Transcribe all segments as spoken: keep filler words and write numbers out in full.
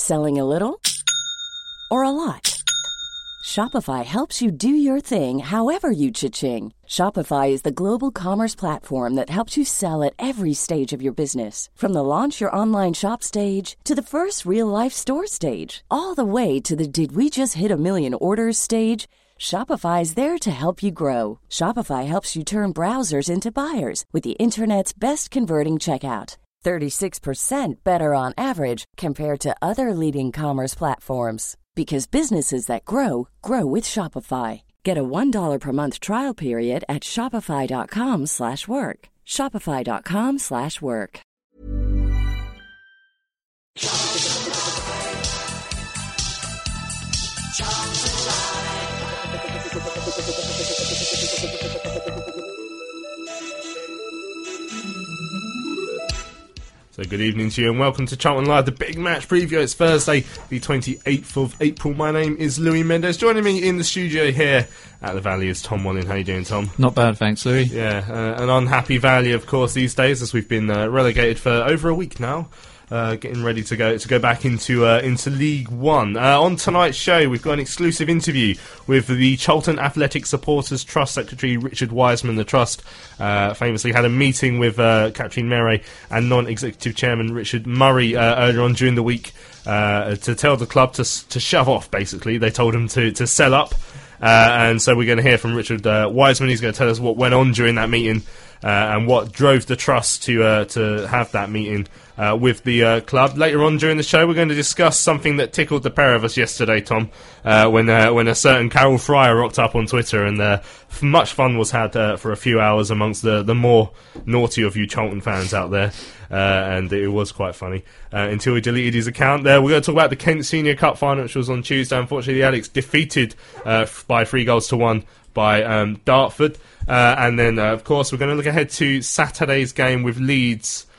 Selling a little or a lot? Shopify helps you do your thing however you cha-ching. Shopify is the global commerce platform that helps you sell at every stage of your business. From the launch your online shop stage to the first real-life store stage, all the way to the did we just hit a million orders stage. Shopify is there to help you grow. Shopify helps you turn browsers into buyers with the internet's best converting checkout. thirty-six percent better on average compared to other leading commerce platforms. Because businesses that grow, grow with Shopify. Get a one dollar per month trial period at shopify.com slash work. Shopify.com slash work. So good evening to you and welcome to Charlton Live, the big match preview. It's Thursday, the twenty-eighth of April. My name is Louis Mendes. Joining me in the studio here at the Valley is Tom Walling. How you doing, Tom? Not bad, thanks, Louis. Yeah, uh, an unhappy Valley, of course, these days, as we've been uh, relegated for over a week now. Uh, getting ready to go to go back into uh, into League One. Uh, on tonight's show, we've got an exclusive interview with the Charlton Athletic Supporters Trust Secretary Richard Wiseman. The Trust uh, famously had a meeting with uh, Katrien Meret and non-executive chairman Richard Murray uh, earlier on during the week uh, to tell the club to to shove off. Basically, they told him to to sell up, uh, and so we're going to hear from Richard uh, Wiseman. He's going to tell us what went on during that meeting uh, and what drove the Trust to uh, to have that meeting Uh, with the uh, club. Later on during the show, we're going to discuss something that tickled the pair of us yesterday, Tom, uh, when uh, when a certain Carol Fryer rocked up on Twitter, and uh, much fun was had uh, for a few hours amongst the, the more naughty of you Charlton fans out there, uh, and it was quite funny uh, until he deleted his account there. We're going to talk about the Kent Senior Cup final, which was on Tuesday. Unfortunately, the Alex defeated uh, by three goals to one by um, Dartford, uh, and then, uh, of course, we're going to look ahead to Saturday's game with Leeds,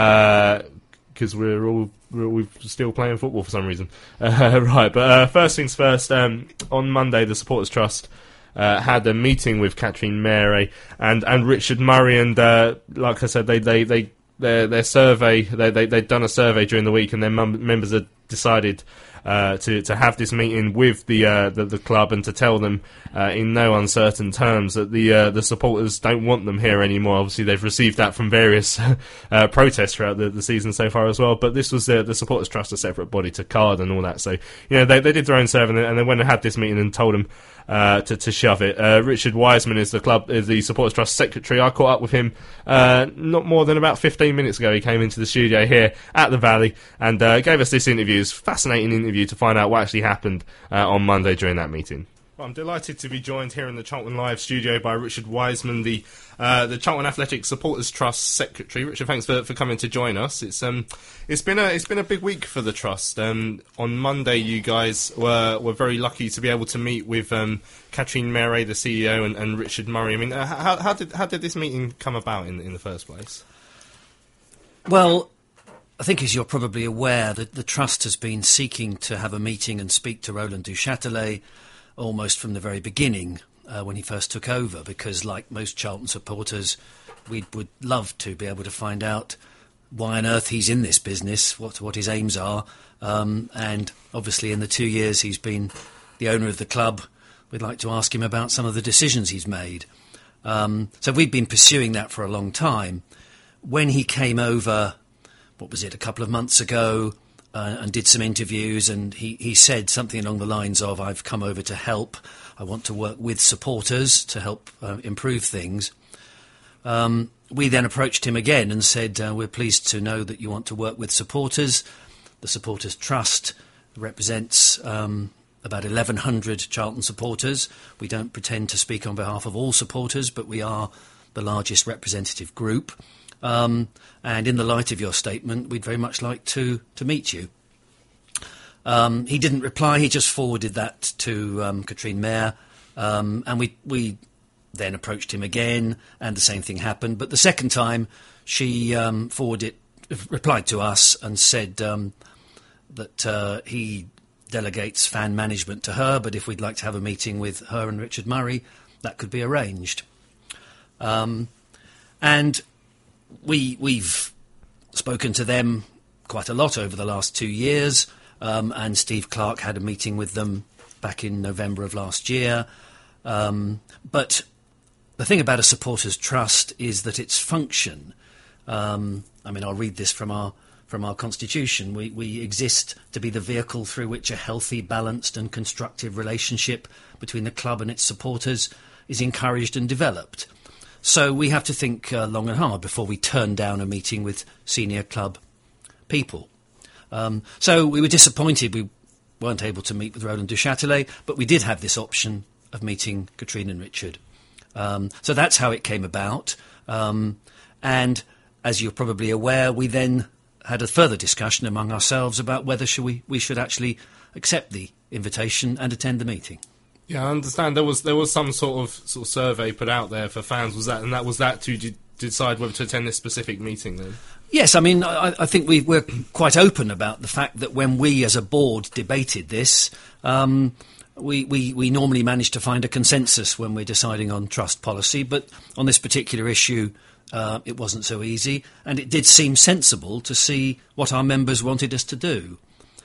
because uh, we're all we're, we're still playing football for some reason. Uh, right, but uh, first things first, um, on Monday the Supporters Trust uh, had a meeting with Katrien Meret and, and Richard Murray, and uh, like I said, they they, they their their survey they they they'd done a survey during the week, and their mem- members had decided Uh, to to have this meeting with the uh, the, the club and to tell them uh, in no uncertain terms that the uh, the supporters don't want them here anymore. Obviously, they've received that from various uh, protests throughout the, the season so far as well. But this was uh, the Supporters Trust, a separate body to card and all that. So you know they they did their own survey, and they went and had this meeting and told them uh, to to shove it. Uh, Richard Wiseman is the club is the Supporters Trust secretary. I caught up with him uh, not more than about fifteen minutes ago. He came into the studio here at the Valley and uh, gave us this interview. It's a fascinating interview to find out what actually happened uh, on Monday during that meeting. Well, I'm delighted to be joined here in the Charlton Live studio by Richard Wiseman, the uh, the Charlton Athletic Supporters Trust Secretary. Richard, thanks for, for coming to join us. It's um it's been a it's been a big week for the Trust. Um, on Monday, you guys were were very lucky to be able to meet with um, Katrien Meret, the C E O, and, and Richard Murray. I mean, uh, how how did how did this meeting come about in in the first place? Well, I think, as you're probably aware, that the Trust has been seeking to have a meeting and speak to Roland Duchâtelet almost from the very beginning uh, when he first took over, because, like most Charlton supporters, we would love to be able to find out why on earth he's in this business, what what his aims are, um, and obviously in the two years he's been the owner of the club, we'd like to ask him about some of the decisions he's made. Um, so we've been pursuing that for a long time. When he came over, what was it, a couple of months ago, uh, and did some interviews, and he, he said something along the lines of, I've come over to help, I want to work with supporters to help uh, improve things. Um, we then approached him again and said, uh, we're pleased to know that you want to work with supporters. The Supporters Trust represents um, about eleven hundred Charlton supporters. We don't pretend to speak on behalf of all supporters, but we are the largest representative group. Um, and in the light of your statement, we'd very much like to, to meet you. Um, he didn't reply. He just forwarded that to um, Katrien Meret, um, and we we then approached him again, and the same thing happened. But the second time, she um, forwarded, replied to us and said um, that uh, he delegates fan management to her, but if we'd like to have a meeting with her and Richard Murray, that could be arranged. Um, and we, we've spoken to them quite a lot over the last two years. um, and Steve Clarke had a meeting with them back in November of last year. Um, but the thing about a supporters' trust is that its function, um, I mean, I'll read this from our from our constitution. We, we exist to be the vehicle through which a healthy, balanced and constructive relationship between the club and its supporters is encouraged and developed. So we have to think uh, long and hard before we turn down a meeting with senior club people. Um, so we were disappointed we weren't able to meet with Roland Duchâtelet, but we did have this option of meeting Katrine and Richard. Um, so that's how it came about. Um, and as you're probably aware, we then had a further discussion among ourselves about whether should we, we should actually accept the invitation and attend the meeting. Yeah, I understand there was there was some sort of sort of survey put out there for fans. Was that and that was that to d- decide whether to attend this specific meeting then? Yes, I mean I, I think we we're quite open about the fact that when we as a board debated this, um, we, we we normally manage to find a consensus when we're deciding on trust policy, but on this particular issue, Uh, it wasn't so easy, and it did seem sensible to see what our members wanted us to do.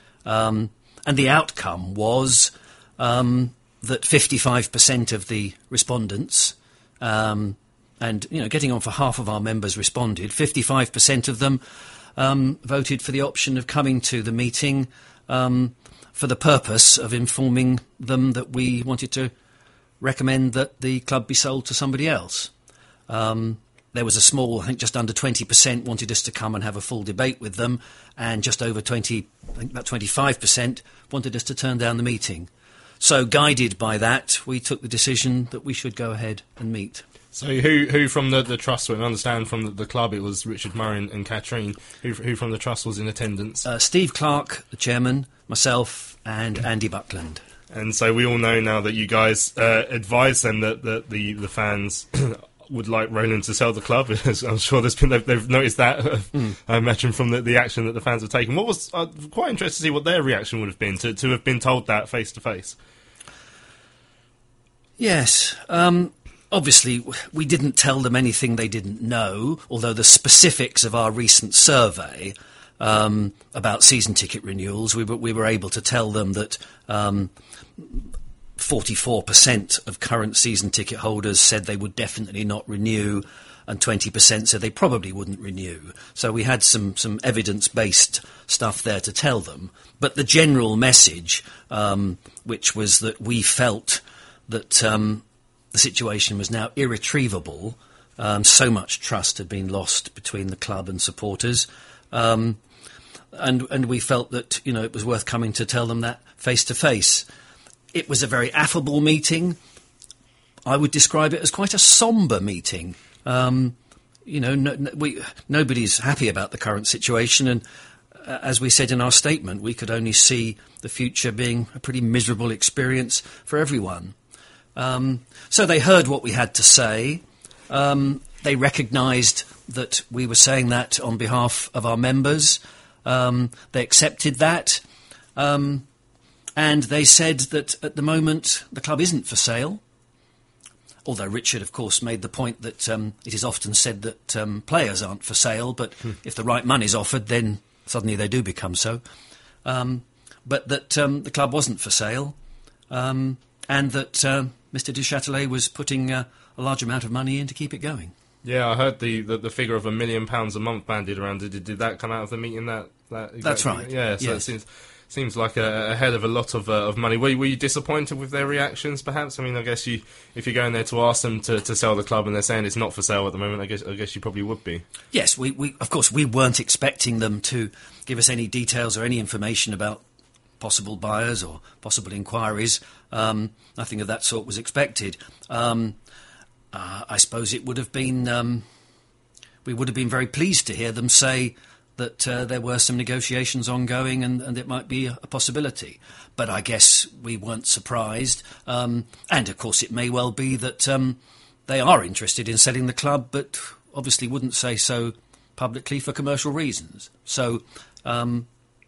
Um, and the outcome was um, that fifty-five percent of the respondents, um, and you know, getting on for half of our members responded, fifty-five percent of them um, voted for the option of coming to the meeting um, for the purpose of informing them that we wanted to recommend that the club be sold to somebody else. Um, There was a small, I think just under twenty percent wanted us to come and have a full debate with them, and just over twenty, I think about twenty-five percent wanted us to turn down the meeting. So guided by that, we took the decision that we should go ahead and meet. So who who from the, the trust, I understand from the, the club it was Richard Murray and, and Katrine, who, who from the trust was in attendance? Uh, Steve Clarke, the chairman, myself and Andy Buckland. And so we all know now that you guys uh, advised them that, that the, the fans would like Roland to sell the club. I'm sure there's been they've, they've noticed that. Mm. I imagine from the, the action that the fans have taken. What was uh, quite interested to see what their reaction would have been to to have been told that face to face. Yes, um, obviously we didn't tell them anything they didn't know. Although the specifics of our recent survey um, about season ticket renewals, we were we were able to tell them that. Um, forty-four percent of current season ticket holders said they would definitely not renew, and twenty percent said they probably wouldn't renew. So we had some, some evidence-based stuff there to tell them. But the general message, um, which was that we felt that um, the situation was now irretrievable, um, so much trust had been lost between the club and supporters, um, and, and we felt that, you know, it was worth coming to tell them that face-to-face. It was a very affable meeting. I would describe it as quite a sombre meeting. Um, you know, no, no, we, nobody's happy about the current situation, and uh, as we said in our statement, we could only see the future being a pretty miserable experience for everyone. Um, so they heard what we had to say. Um, they recognised that we were saying that on behalf of our members. Um, they accepted that. Um, And they said that at the moment the club isn't for sale. Although Richard, of course, made the point that um, it is often said that um, players aren't for sale, but hmm. if the right money's offered, then suddenly they do become so. Um, but that um, the club wasn't for sale, um, and that uh, Mister Duchâtelet was putting uh, a large amount of money in to keep it going. Yeah, I heard the, the, the figure of a million pounds a month bandied around. Did, did that come out of the meeting? That, that exactly? That's right. Yeah, so yes. it seems... Seems like a, a hell of a lot of uh, of money. Were you, were you disappointed with their reactions, perhaps? I mean, I guess you, if you're going there to ask them to, to sell the club and they're saying it's not for sale at the moment, I guess I guess you probably would be. Yes, we, we of course we weren't expecting them to give us any details or any information about possible buyers or possible inquiries. Um, nothing of that sort was expected. Um, uh, I suppose it would have been um, we would have been very pleased to hear them say that uh, there were some negotiations ongoing and, and it might be a, a possibility. But I guess we weren't surprised. Um, and, of course, it may well be that um, they are interested in selling the club, but obviously wouldn't say so publicly for commercial reasons. So um,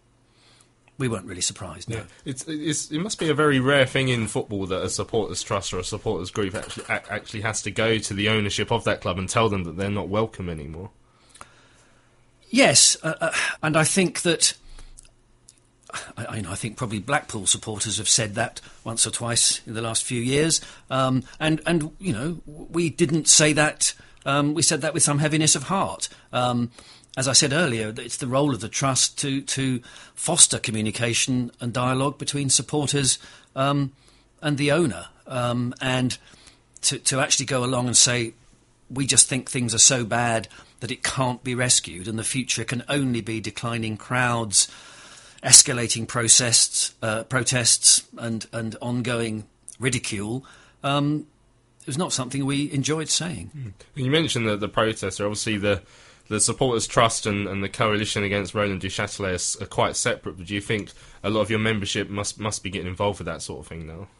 we weren't really surprised, no. Yeah. It's, it's, it must be a very rare thing in football that a supporters trust or a supporters group actually, actually has to go to the ownership of that club and tell them that they're not welcome anymore. Yes, uh, uh, and I think that I, I, I think probably Blackpool supporters have said that once or twice in the last few years. Um, and, and, you know, we didn't say that. Um, we said that with some heaviness of heart. Um, as I said earlier, it's the role of the Trust to, to foster communication and dialogue between supporters um, and the owner. Um, and to, to actually go along and say, we just think things are so bad that it can't be rescued and the future can only be declining crowds, escalating protests, uh, protests and, and ongoing ridicule, um, it was not something we enjoyed saying. Mm. You mentioned the, the protests. Obviously, the the Supporters Trust and, and the coalition against Roland Duchâtelet are, are quite separate, but do you think a lot of your membership must must be getting involved with that sort of thing now?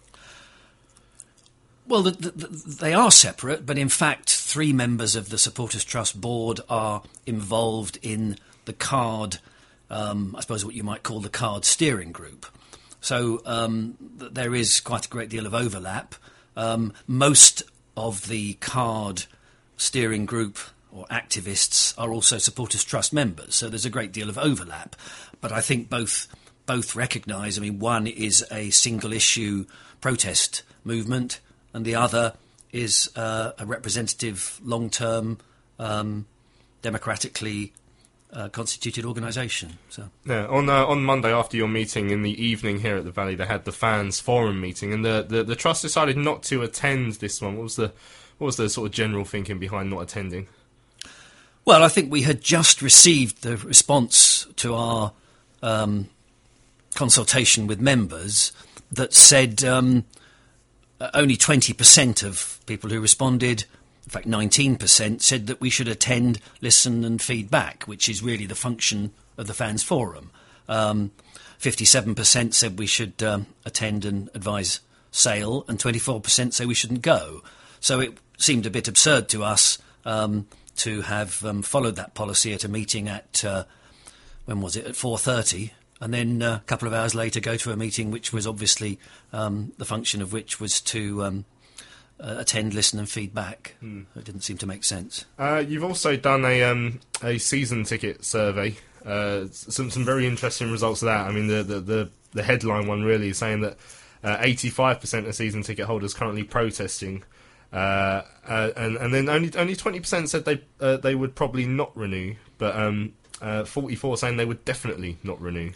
Well, the, the, they are separate, but in fact, three members of the Supporters Trust board are involved in the card, um, I suppose what you might call the card steering group. So um, th- there is quite a great deal of overlap. Um, most of the card steering group or activists are also Supporters Trust members, so there's a great deal of overlap. But I think both both recognise, I mean, one is a single-issue protest movement, and the other is uh, a representative, long-term, um, democratically uh, constituted organisation. So, yeah, on uh, on Monday after your meeting in the evening here at the Valley, they had the fans forum meeting, and the, the, the trust decided not to attend this one. What was the what was the sort of general thinking behind not attending? Well, I think we had just received the response to our um, consultation with members that said um, only twenty percent of people who responded, in fact nineteen percent, said that we should attend, listen and feedback, which is really the function of the Fans Forum. Um, fifty-seven percent said we should um, attend and advise sale, and twenty-four percent say we shouldn't go. So it seemed a bit absurd to us um, to have um, followed that policy at a meeting at, uh, when was it, at four thirty, and then uh, a couple of hours later go to a meeting which was obviously, um, the function of which was to um, uh, attend, listen and feedback. Mm. It didn't seem to make sense. Uh, you've also done a um, a season ticket survey, uh, some some very interesting results of that. I mean, the, the, the, the headline one really is saying that uh, eighty-five percent of season ticket holders currently protesting. Uh, uh, and, and then only only twenty percent said they uh, they would probably not renew, but um, uh, forty-four saying they would definitely not renew.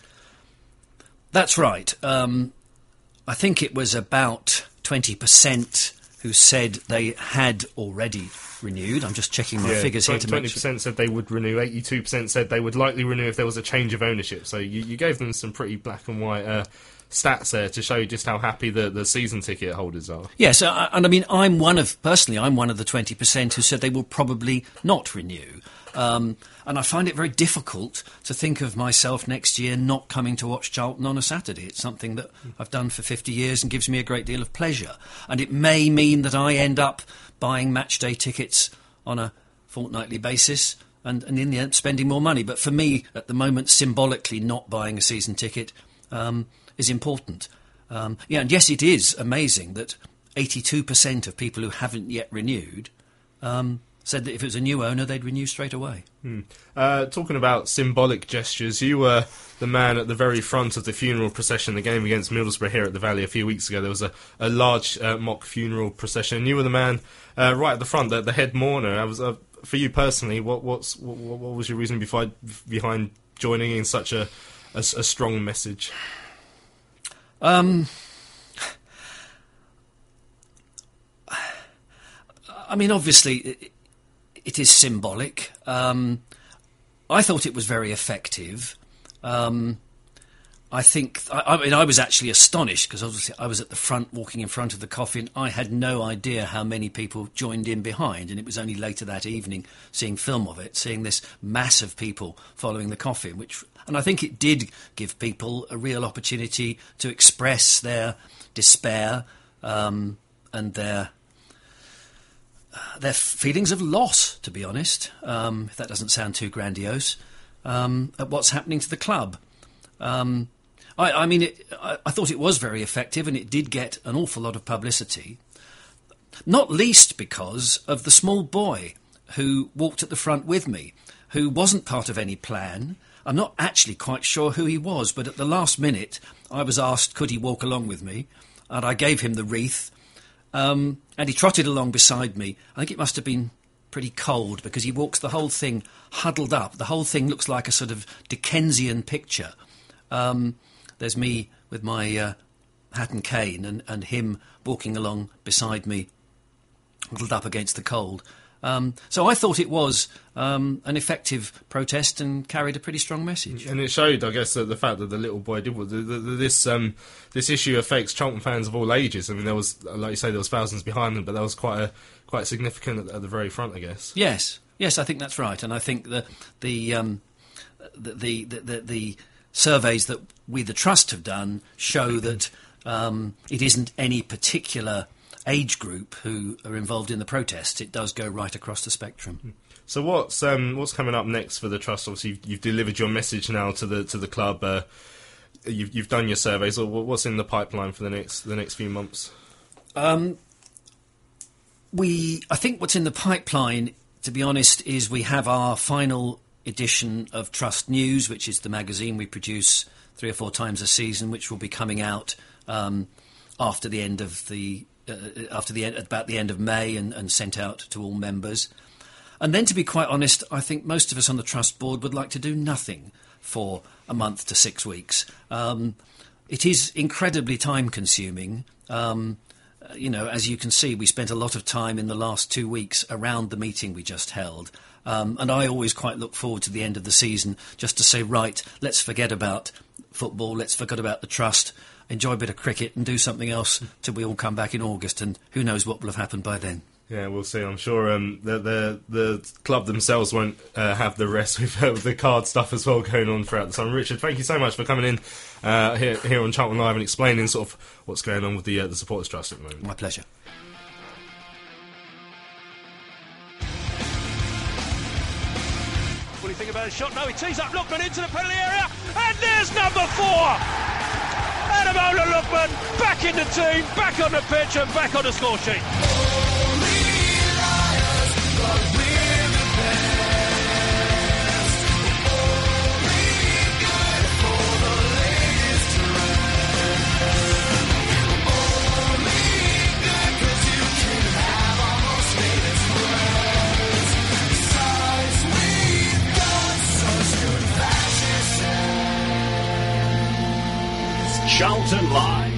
That's right. Um, I think it was about twenty percent who said they had already renewed. I'm just checking my yeah, figures twenty, here to twenty make percent sure. said they would renew, eighty-two percent said they would likely renew if there was a change of ownership. So you, you gave them some pretty black and white uh, stats there to show just how happy the, the season ticket holders are. Yes, uh, and I mean, I'm one of, personally, I'm one of the twenty percent who said they will probably not renew. Um, and I find it very difficult to think of myself next year not coming to watch Charlton on a Saturday. It's something that I've done for fifty years and gives me a great deal of pleasure. And it may mean that I end up buying match day tickets on a fortnightly basis and, and in the end spending more money. But for me, at the moment, symbolically not buying a season ticket um, is important. Um, yeah, and yes, it is amazing that eighty-two percent of people who haven't yet renewed um, said that if it was a new owner, they'd renew straight away. Hmm. Uh, talking about symbolic gestures, you were the man at the very front of the funeral procession, the game against Middlesbrough here at the Valley a few weeks ago. There was a, a large uh, mock funeral procession. You were the man uh, right at the front, the, the head mourner. I was, uh, for you personally, what, what's, what, what was your reason behind, behind joining in such a, a, a strong message? Um... I mean, obviously, it, it is symbolic. Um, I thought it was very effective. Um, I think, I, I mean, I was actually astonished because obviously I was at the front, walking in front of the coffin. I had no idea how many people joined in behind, and it was only later that evening, seeing film of it, seeing this mass of people following the coffin, which, and I think it did give people a real opportunity to express their despair um, and their their feelings of loss, to be honest, um, if that doesn't sound too grandiose, um, at what's happening to the club. Um, I, I mean, it, I, I thought it was very effective, and it did get an awful lot of publicity, not least because of the small boy who walked at the front with me, who wasn't part of any plan, I'm not actually quite sure who he was, but at the last minute I was asked could he walk along with me, and I gave him the wreath, um, and he trotted along beside me. I think it must have been pretty cold because he walks the whole thing huddled up. The whole thing looks like a sort of Dickensian picture. Um, there's me with my uh, hat and cane and, and him walking along beside me, huddled up against the cold. Um, so I thought it was um, an effective protest and carried a pretty strong message. And it showed, I guess, that the fact that the little boy did the, the, the, this um, this issue affects Charlton fans of all ages. I mean, there was, like you say, there was thousands behind them, but that was quite a, quite significant at, at the very front, I guess. Yes, yes, I think that's right, and I think the the um, the, the, the, the the surveys that we, the Trust, have done show that um, it isn't any particular age group who are involved in the protests. It does go right across the spectrum. So what's um, what's coming up next for the Trust? Obviously, you've, you've delivered your message now to the to the club. Uh, you've you've done your surveys. So what's in the pipeline for the next the next few months? Um, we, I think, what's in the pipeline, to be honest, is we have our final edition of Trust News, which is the magazine we produce three or four times a season, which will be coming out um, after the end of the. Uh, after the end, about the end of May, and, and sent out to all members. And then, to be quite honest, I think most of us on the Trust board would like to do nothing for a month to six weeks. Um, it is incredibly time-consuming. Um, you know, as you can see, we spent a lot of time in the last two weeks around the meeting we just held. Um, and I always quite look forward to the end of the season just to say, right, let's forget about football, let's forget about the Trust, enjoy a bit of cricket and do something else till we all come back in August, and who knows what will have happened by then. Yeah, we'll see. I'm sure um, the, the the club themselves won't uh, have the rest with, uh, with the card stuff as well going on throughout the summer. Richard, thank you so much for coming in uh, here, here on Charlton Live and explaining sort of what's going on with the uh, the Supporters Trust at the moment. My pleasure. What do you think about a shot? No, he tees up Lookman into the penalty area, and there's number four! Ademola Lookman back in the team, back on the pitch and back on the score sheet. Charlton Live.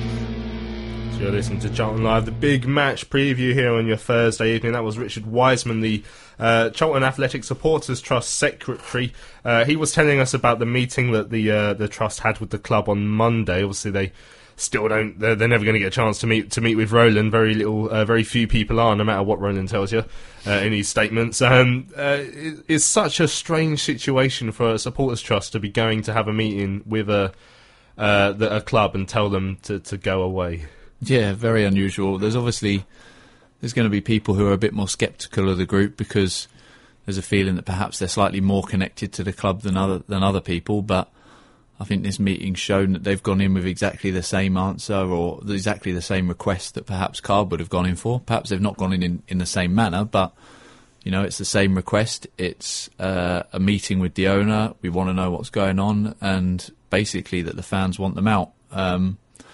So you're listening to Charlton Live, the big match preview here on your Thursday evening. That was Richard Wiseman, the uh, Charlton Athletic Supporters Trust secretary. Uh, he was telling us about the meeting that the uh, the Trust had with the club on Monday. Obviously, they still don't. They're, they're never going to get a chance to meet to meet with Roland. Very little, uh, very few people are, no matter what Roland tells you uh, in his statements. Um, uh, it, it's such a strange situation for a Supporters Trust to be going to have a meeting with a. Uh, the, a club and tell them to, to go away. Yeah, very unusual. There's obviously there's going to be people who are a bit more sceptical of the group because there's a feeling that perhaps they're slightly more connected to the club than other than other people. But I think this meeting's shown that they've gone in with exactly the same answer or exactly the same request that perhaps Card would have gone in for. Perhaps they've not gone in in, in the same manner, but you know, it's the same request. It's uh, a meeting with the owner. We want to know what's going on, and basically that the fans want them out. Um,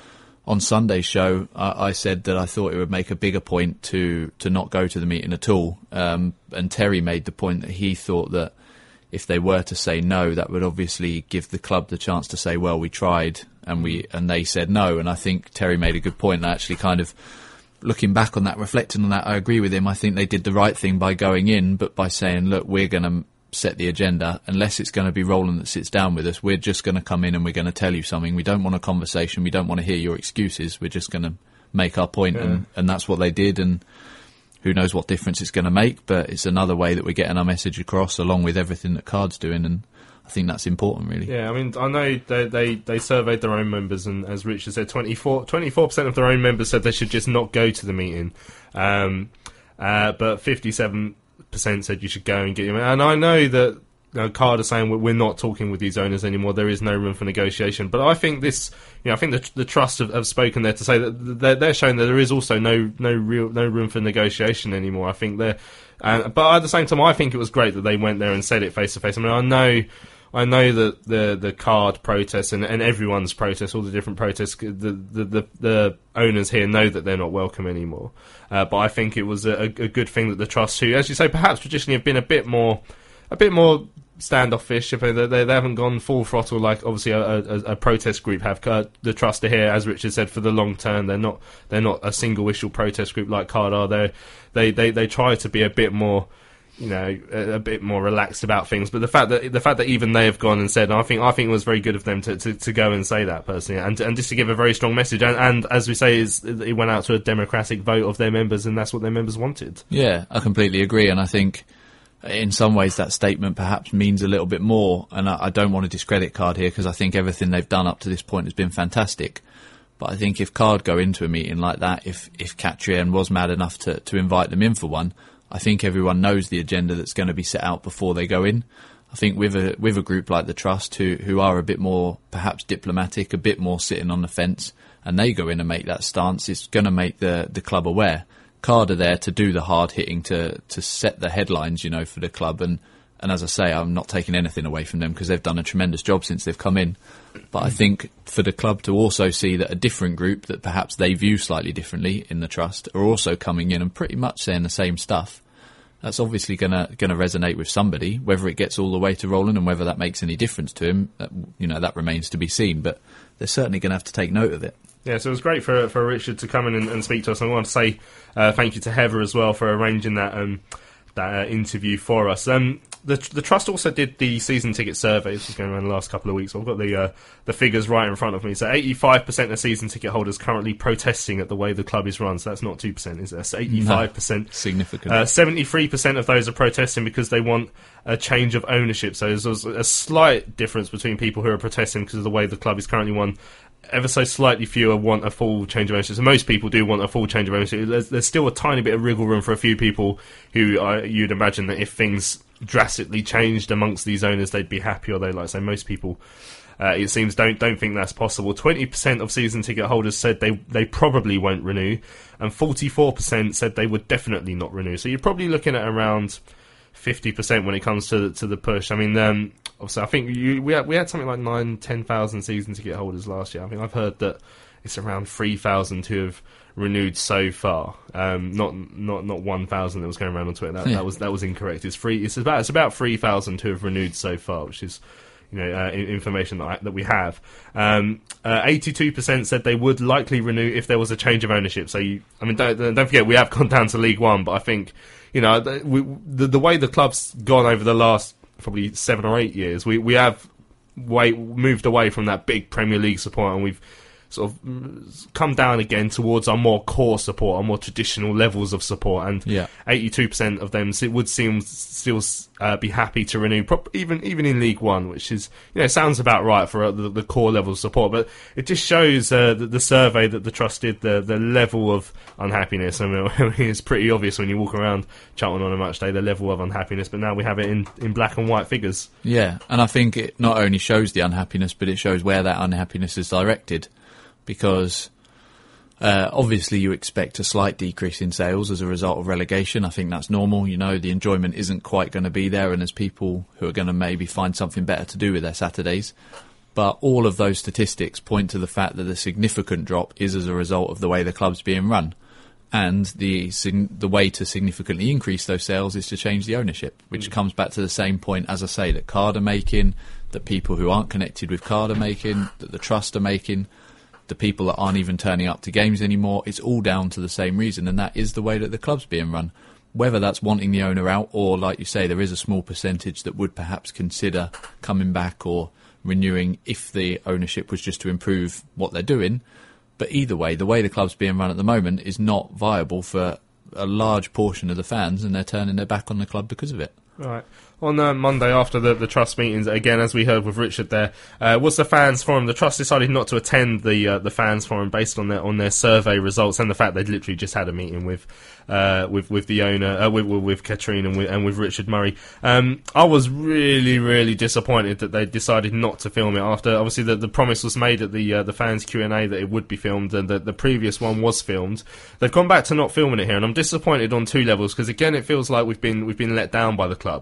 on Sunday's show, I, I said that I thought it would make a bigger point to, to not go to the meeting at all. Um, and Terry made the point that he thought that if they were to say no, that would obviously give the club the chance to say, well, we tried, and we and they said no. And I think Terry made a good point. And actually kind of looking back on that, reflecting on that, I agree with him. I think they did the right thing by going in, but by saying, look, we're going to set the agenda. Unless it's going to be Roland that sits down with us, we're just going to come in and we're going to tell you something. We don't want a conversation. We don't want to hear your excuses. We're just going to make our point. Yeah. and, and that's what they did. And who knows what difference it's going to make, but it's another way that we're getting our message across along with everything that Card's doing. And I think that's important, really. Yeah, I mean, I know they they, they surveyed their own members, and as Richard said, twenty-four percent of their own members said they should just not go to the meeting. Um, uh, but fifty-seven percent said you should go and get him. And I know that you know, Card are saying we're not talking with these owners anymore. There is no room for negotiation. But I think this, you know, I think the, the Trust have, have spoken there to say that they're, they're showing that there is also no no real no room for negotiation anymore. I think they're, uh, but at the same time, I think it was great that they went there and said it face to face. I mean, I know I know that the the card protests and, and everyone's protests, all the different protests, the the, the the owners here know that they're not welcome anymore. Uh, but I think it was a, a good thing that the trust, who, as you say, perhaps traditionally have been a bit more, a bit more standoffish. If they, they, they haven't gone full throttle like obviously a, a, a protest group have. Uh, the trust are here, as Richard said, for the long term. They're not they're not a single issue protest group like Card are. They they they they try to be a bit more, you know, a, a bit more relaxed about things. But the fact that the fact that even they have gone and said, and I think I think it was very good of them to, to, to go and say that personally, and and just to give a very strong message. And, and as we say, is it went out to a democratic vote of their members, and that's what their members wanted. Yeah, I completely agree, and I think in some ways that statement perhaps means a little bit more, and I, I don't want to discredit Card here because I think everything they've done up to this point has been fantastic. But I think if Card go into a meeting like that, if if Catrian was mad enough to, to invite them in for one, I think everyone knows the agenda that's going to be set out before they go in. I think with a with a group like the Trust, who who are a bit more perhaps diplomatic, a bit more sitting on the fence, and they go in and make that stance, it's going to make the the club aware. Card are there to do the hard hitting, to to set the headlines, you know, for the club. And, and as I say, I'm not taking anything away from them because they've done a tremendous job since they've come in. But I think for the club to also see that a different group that perhaps they view slightly differently in the Trust are also coming in and pretty much saying the same stuff, that's obviously going to going to resonate with somebody. Whether it gets all the way to Roland and whether that makes any difference to him, that, you know, that remains to be seen. But they're certainly going to have to take note of it. Yeah, so it was great for for Richard to come in and, and speak to us. And I want to say uh, thank you to Heather as well for arranging that um, that uh, interview for us. Um, the the Trust also did the season ticket survey. This was going around the last couple of weeks. I've got the uh, the figures right in front of me. So eighty-five percent of season ticket holders currently protesting at the way the club is run. So that's not two percent, is it? That's eighty-five percent. No, significant. Uh, seventy-three percent of those are protesting because they want a change of ownership. So there's, there's a slight difference between people who are protesting because of the way the club is currently run. Ever so slightly fewer want a full change of ownership. So most people do want a full change of ownership. There's, there's still a tiny bit of wriggle room for a few people who uh, you'd imagine that if things drastically changed amongst these owners, they'd be happy, or they like say most people. Uh, it seems don't don't think that's possible. twenty percent of season ticket holders said they they probably won't renew, and forty-four percent said they would definitely not renew. So you're probably looking at around fifty percent when it comes to to the push. I mean, um, obviously, I think you, we had we had something like nine, ten thousand season ticket holders last year. I think I've heard that it's around three thousand who have renewed so far. Um, not not not one thousand that was going around on Twitter. That, yeah. that was that was incorrect. It's three. It's about it's about three thousand who have renewed so far, which is, you know, uh, information that I, that we have. Um, uh, eighty-two percent said they would likely renew if there was a change of ownership. So, you, I mean, don't, don't forget we have gone down to League One, but I think, you know, the, we, the, the way the club's gone over the last probably seven or eight years, we we have way, moved away from that big Premier League support, and we've sort of come down again towards our more core support, our more traditional levels of support, and yeah. eighty-two percent of them would seem still uh, be happy to renew, even even in League One, which is, you know, sounds about right for uh, the, the core level of support. But it just shows uh, the, the survey that the Trust did, the the level of unhappiness. I mean, it's pretty obvious when you walk around Charlton on a match day, the level of unhappiness. But now we have it in, in black and white figures. Yeah, and I think it not only shows the unhappiness, but it shows where that unhappiness is directed. Because uh, obviously you expect a slight decrease in sales as a result of relegation. I think that's normal. You know, the enjoyment isn't quite going to be there, and there's people who are going to maybe find something better to do with their Saturdays. But all of those statistics point to the fact that the significant drop is as a result of the way the club's being run. And the the way to significantly increase those sales is to change the ownership, which mm. comes back to the same point, as I say, that Card are making, that people who aren't connected with Card are making, that the Trust are making, the people that aren't even turning up to games anymore. It's all down to the same reason, and that is the way that the club's being run. Whether that's wanting the owner out, or, like you say, there is a small percentage that would perhaps consider coming back or renewing if the ownership was just to improve what they're doing. But either way, the way the club's being run at the moment is not viable for a large portion of the fans, and they're turning their back on the club because of it. Right. On uh, Monday, after the, the Trust meetings, again, as we heard with Richard there, uh, was the fans forum. The Trust decided not to attend the uh, the fans forum based on their on their survey results and the fact they'd literally just had a meeting with uh, with with the owner, uh, with with Katrine and with and with Richard Murray. Um, I was really really disappointed that they decided not to film it after obviously the, the promise was made at the uh, the fans Q and A that it would be filmed, and that the previous one was filmed. They've gone back to not filming it here, and I'm disappointed on two levels, because again it feels like we've been we've been let down by the club.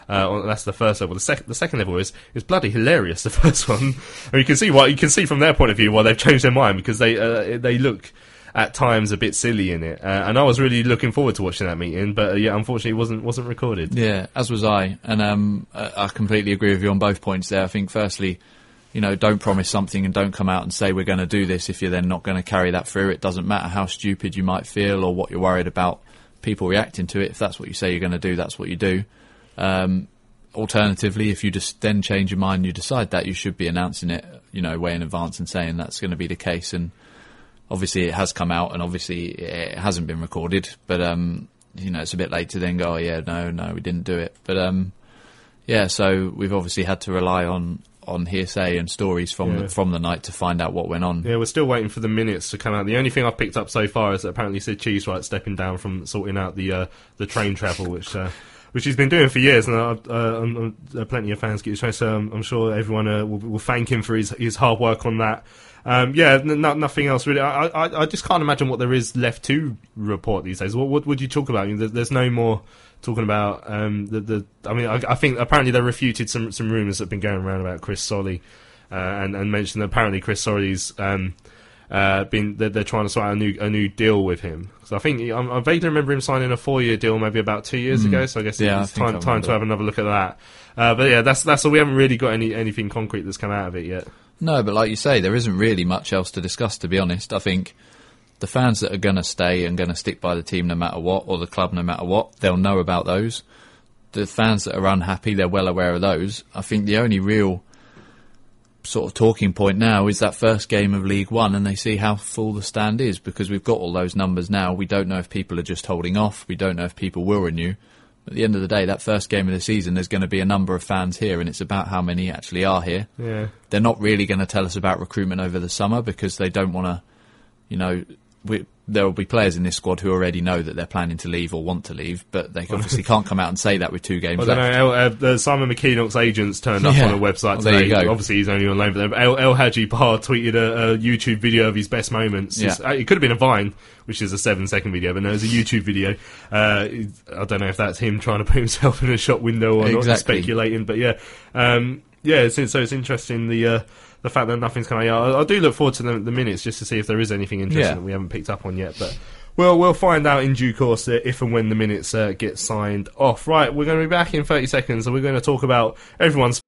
Uh, that's the first level. The second, the second level is is bloody hilarious. The first one, I mean, you can see why you can see from their point of view why they've changed their mind, because they uh, they look at times a bit silly in it, uh, and I was really looking forward to watching that meeting, but uh, yeah, unfortunately, it wasn't wasn't recorded. Yeah, as was I, and um, I completely agree with you on both points there. I think, firstly, you know, don't promise something and don't come out and say we're going to do this if you're then not going to carry that through. It doesn't matter how stupid you might feel or what you're worried about people reacting to it. If that's what you say you're going to do, that's what you do. Um, alternatively, if you just then change your mind and you decide that, you should be announcing it, you know, way in advance and saying that's going to be the case. And obviously it has come out, and obviously it hasn't been recorded, but um, you know, it's a bit late to then go, oh yeah, no, no, we didn't do it. But um, yeah, so we've obviously had to rely on, on hearsay and stories from yeah. the, from the night to find out what went on. Yeah, we're still waiting for the minutes to come out. The only thing I've picked up so far is that apparently Sid Cheesewright stepping down from sorting out the uh, the train travel, which uh, which he's been doing for years, and uh, uh, uh, plenty of fans get his train, so um, I'm sure everyone uh, will, will thank him for his his hard work on that. Um, yeah, n- nothing else really. I, I, I just can't imagine what there is left to report these days. What, what would you talk about? I mean, there's, there's no more talking about um, the, the. I mean, I, I think apparently they refuted some some rumours that have been going around about Chris Solly, uh, and, and mentioned that apparently Chris Solly's um, uh, been they're, they're trying to sort out a new a new deal with him. So I think I, I vaguely remember him signing a four year deal maybe about two years mm. ago. So I guess yeah, it's I time time to have another look at that. Uh, but yeah, that's that's all. We haven't really got any anything concrete that's come out of it yet. No, but like you say, there isn't really much else to discuss, to be honest. I think the fans that are going to stay and going to stick by the team no matter what, or the club no matter what, they'll know about those. The fans that are unhappy, they're well aware of those. I think the only real sort of talking point now is that first game of League One, and they see how full the stand is, because we've got all those numbers now. We don't know if people are just holding off. We don't know if people will renew. At the end of the day, that first game of the season, there's going to be a number of fans here, and it's about how many actually are here. Yeah. They're not really going to tell us about recruitment over the summer, because they don't want to, you know, we, there will be players in this squad who already know that they're planning to leave or want to leave, but they obviously can't come out and say that with two games well, left. I don't know, uh, Simon McKeenock's agents turned up yeah. on a website well, today. There you go. Obviously, he's only on loan, but El, El Hadji Bar tweeted a, a YouTube video of his best moments. Yeah. Uh, it could have been a Vine, which is a seven-second video, but no, it's a YouTube video. Uh, I don't know if that's him trying to put himself in a shop window or exactly. not, speculating, but yeah. Um, yeah, it's, so it's interesting, the uh, the fact that nothing's coming out. I, I do look forward to the, the minutes just to see if there is anything interesting yeah. that we haven't picked up on yet, but Well, we'll find out in due course uh, if and when the minutes uh, get signed off. Right, we're going to be back in thirty seconds, and we're going to talk about everyone's...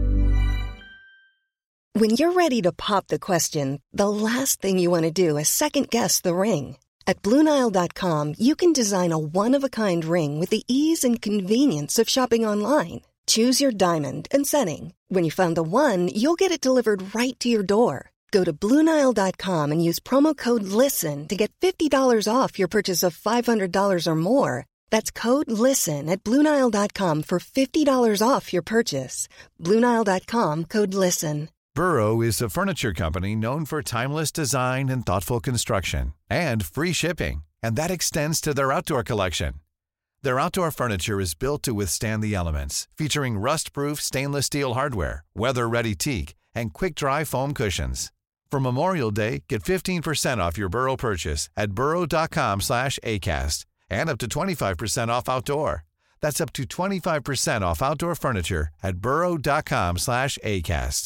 When you're ready to pop the question, the last thing you want to do is second-guess the ring. At Blue Nile dot com, you can design a one-of-a-kind ring with the ease and convenience of shopping online. Choose your diamond and setting. When you find the one, you'll get it delivered right to your door. Go to Blue Nile dot com and use promo code LISTEN to get fifty dollars off your purchase of five hundred dollars or more. That's code LISTEN at Blue Nile dot com for fifty dollars off your purchase. Blue Nile dot com, code LISTEN. Burrow is a furniture company known for timeless design and thoughtful construction, and free shipping, and that extends to their outdoor collection. Their outdoor furniture is built to withstand the elements, featuring rust-proof stainless steel hardware, weather-ready teak, and quick-dry foam cushions. For Memorial Day, get fifteen percent off your Burrow purchase at burrow dot com slash acast, and up to twenty-five percent off outdoor. That's up to twenty-five percent off outdoor furniture at burrow dot com slash acast.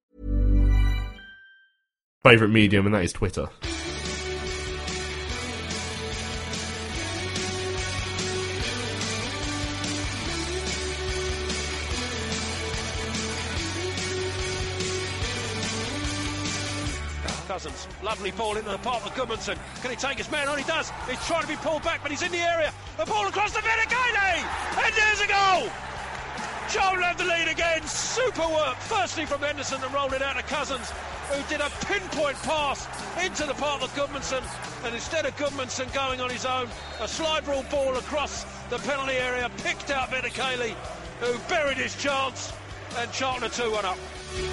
Favourite medium, and that is Twitter. Cousins, lovely ball into the path of Goodmanson. Can he take his man on? He does. He's trying to be pulled back, but he's in the area. The ball across the Vinicali, and there's a goal. Charlton have the lead again. Super work. Firstly from Henderson and rolled it out to Cousins, who did a pinpoint pass into the path of Goodmanson, and instead of Goodmanson going on his own, a slide rule ball across the penalty area, picked out Vinicali, who buried his chance, and Charlton are two one up.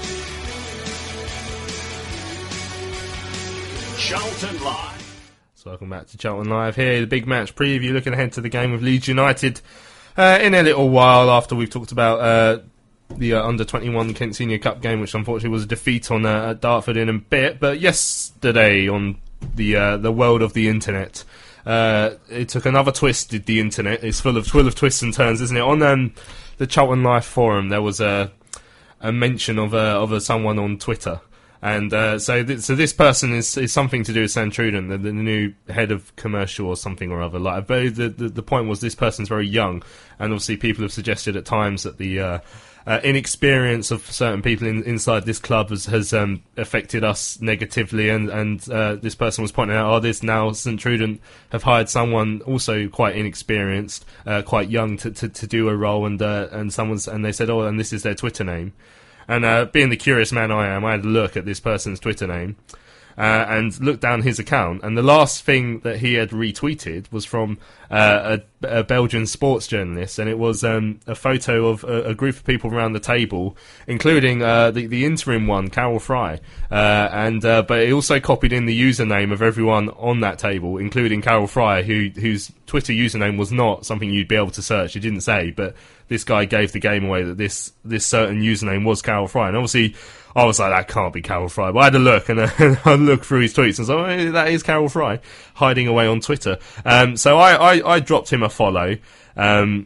Charlton Live. So welcome back to Charlton Live here, the big match preview, looking ahead to the game with Leeds United uh, in a little while after we've talked about uh, the uh, under twenty-one Kent Senior Cup game, which unfortunately was a defeat on uh, at Dartford in a bit. But yesterday on the uh, the world of the internet, uh, it took another twist, did the internet. It's full of full of twists and turns, isn't it? On um, the Charlton Life forum, there was a a mention of a of a someone on Twitter. And uh, so, th- so this person is, is something to do with Sam Trudon, the, the new head of commercial or something or other. Like, but the, the the point was this person's very young, and obviously people have suggested at times that the uh, uh, inexperience of certain people in, inside this club has, has um, affected us negatively. And and uh, this person was pointing out, oh, this now St Trudon have hired someone also quite inexperienced, uh, quite young to, to, to do a role, and uh, and someone's and they said, oh, and this is their Twitter name. And uh, being the curious man I am, I had a look at this person's Twitter name uh, and looked down his account. And the last thing that he had retweeted was from uh, a, a Belgian sports journalist. And it was um, a photo of a, a group of people around the table, including uh, the, the interim one, Carol Fry. Uh, and uh, But he also copied in the username of everyone on that table, including Carol Fry, who, whose Twitter username was not something you'd be able to search. It didn't say, but this guy gave the game away that this this certain username was Carol Fry. And obviously, I was like, that can't be Carol Fry. But I had a look, and uh, I looked through his tweets, and so like, oh, that is Carol Fry, hiding away on Twitter. Um, so I, I, I dropped him a follow, um,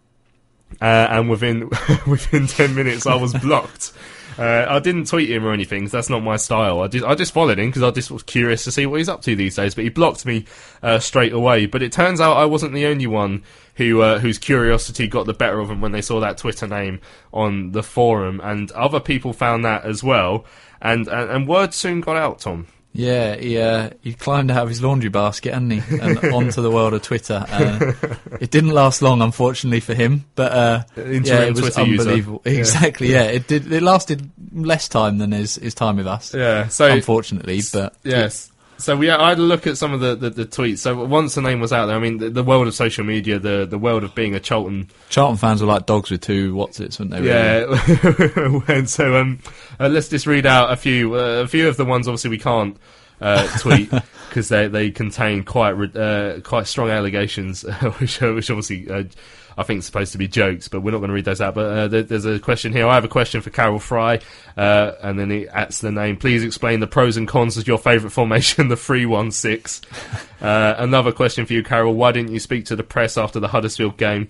uh, and within within ten minutes, I was blocked. Uh, I didn't tweet him or anything, 'cause that's not my style. I just, I just followed him because I just was curious to see what he's up to these days. But he blocked me uh, straight away. But it turns out I wasn't the only one who uh, whose curiosity got the better of them when they saw that Twitter name on the forum, and other people found that as well. And and, and word soon got out, Tom. Yeah, he uh, he climbed out of his laundry basket, hadn't he, and onto the world of Twitter. Uh, it didn't last long, unfortunately, for him, but uh, yeah, it was Twitter unbelievable. User. Exactly, yeah. yeah, it did. It lasted less time than his, his time with us. Yeah, so unfortunately, but yes. So we, I had a look at some of the, the, the tweets. So once the name was out there, I mean, the, the world of social media, the the world of being a Charlton... Charlton fans were like dogs with two what's-its, weren't they? Really? Yeah. And so um, uh, let's just read out a few. Uh, a few of the ones, obviously, we can't uh, tweet because they, they contain quite uh, quite strong allegations, which, which obviously... Uh, I think it's supposed to be jokes, but we're not going to read those out. But uh, there, there's a question here. I have a question for Carol Fry, uh, and then he adds the name. Please explain the pros and cons of your favourite formation, the three one six. Uh, another question for you, Carol. Why didn't you speak to the press after the Huddersfield game?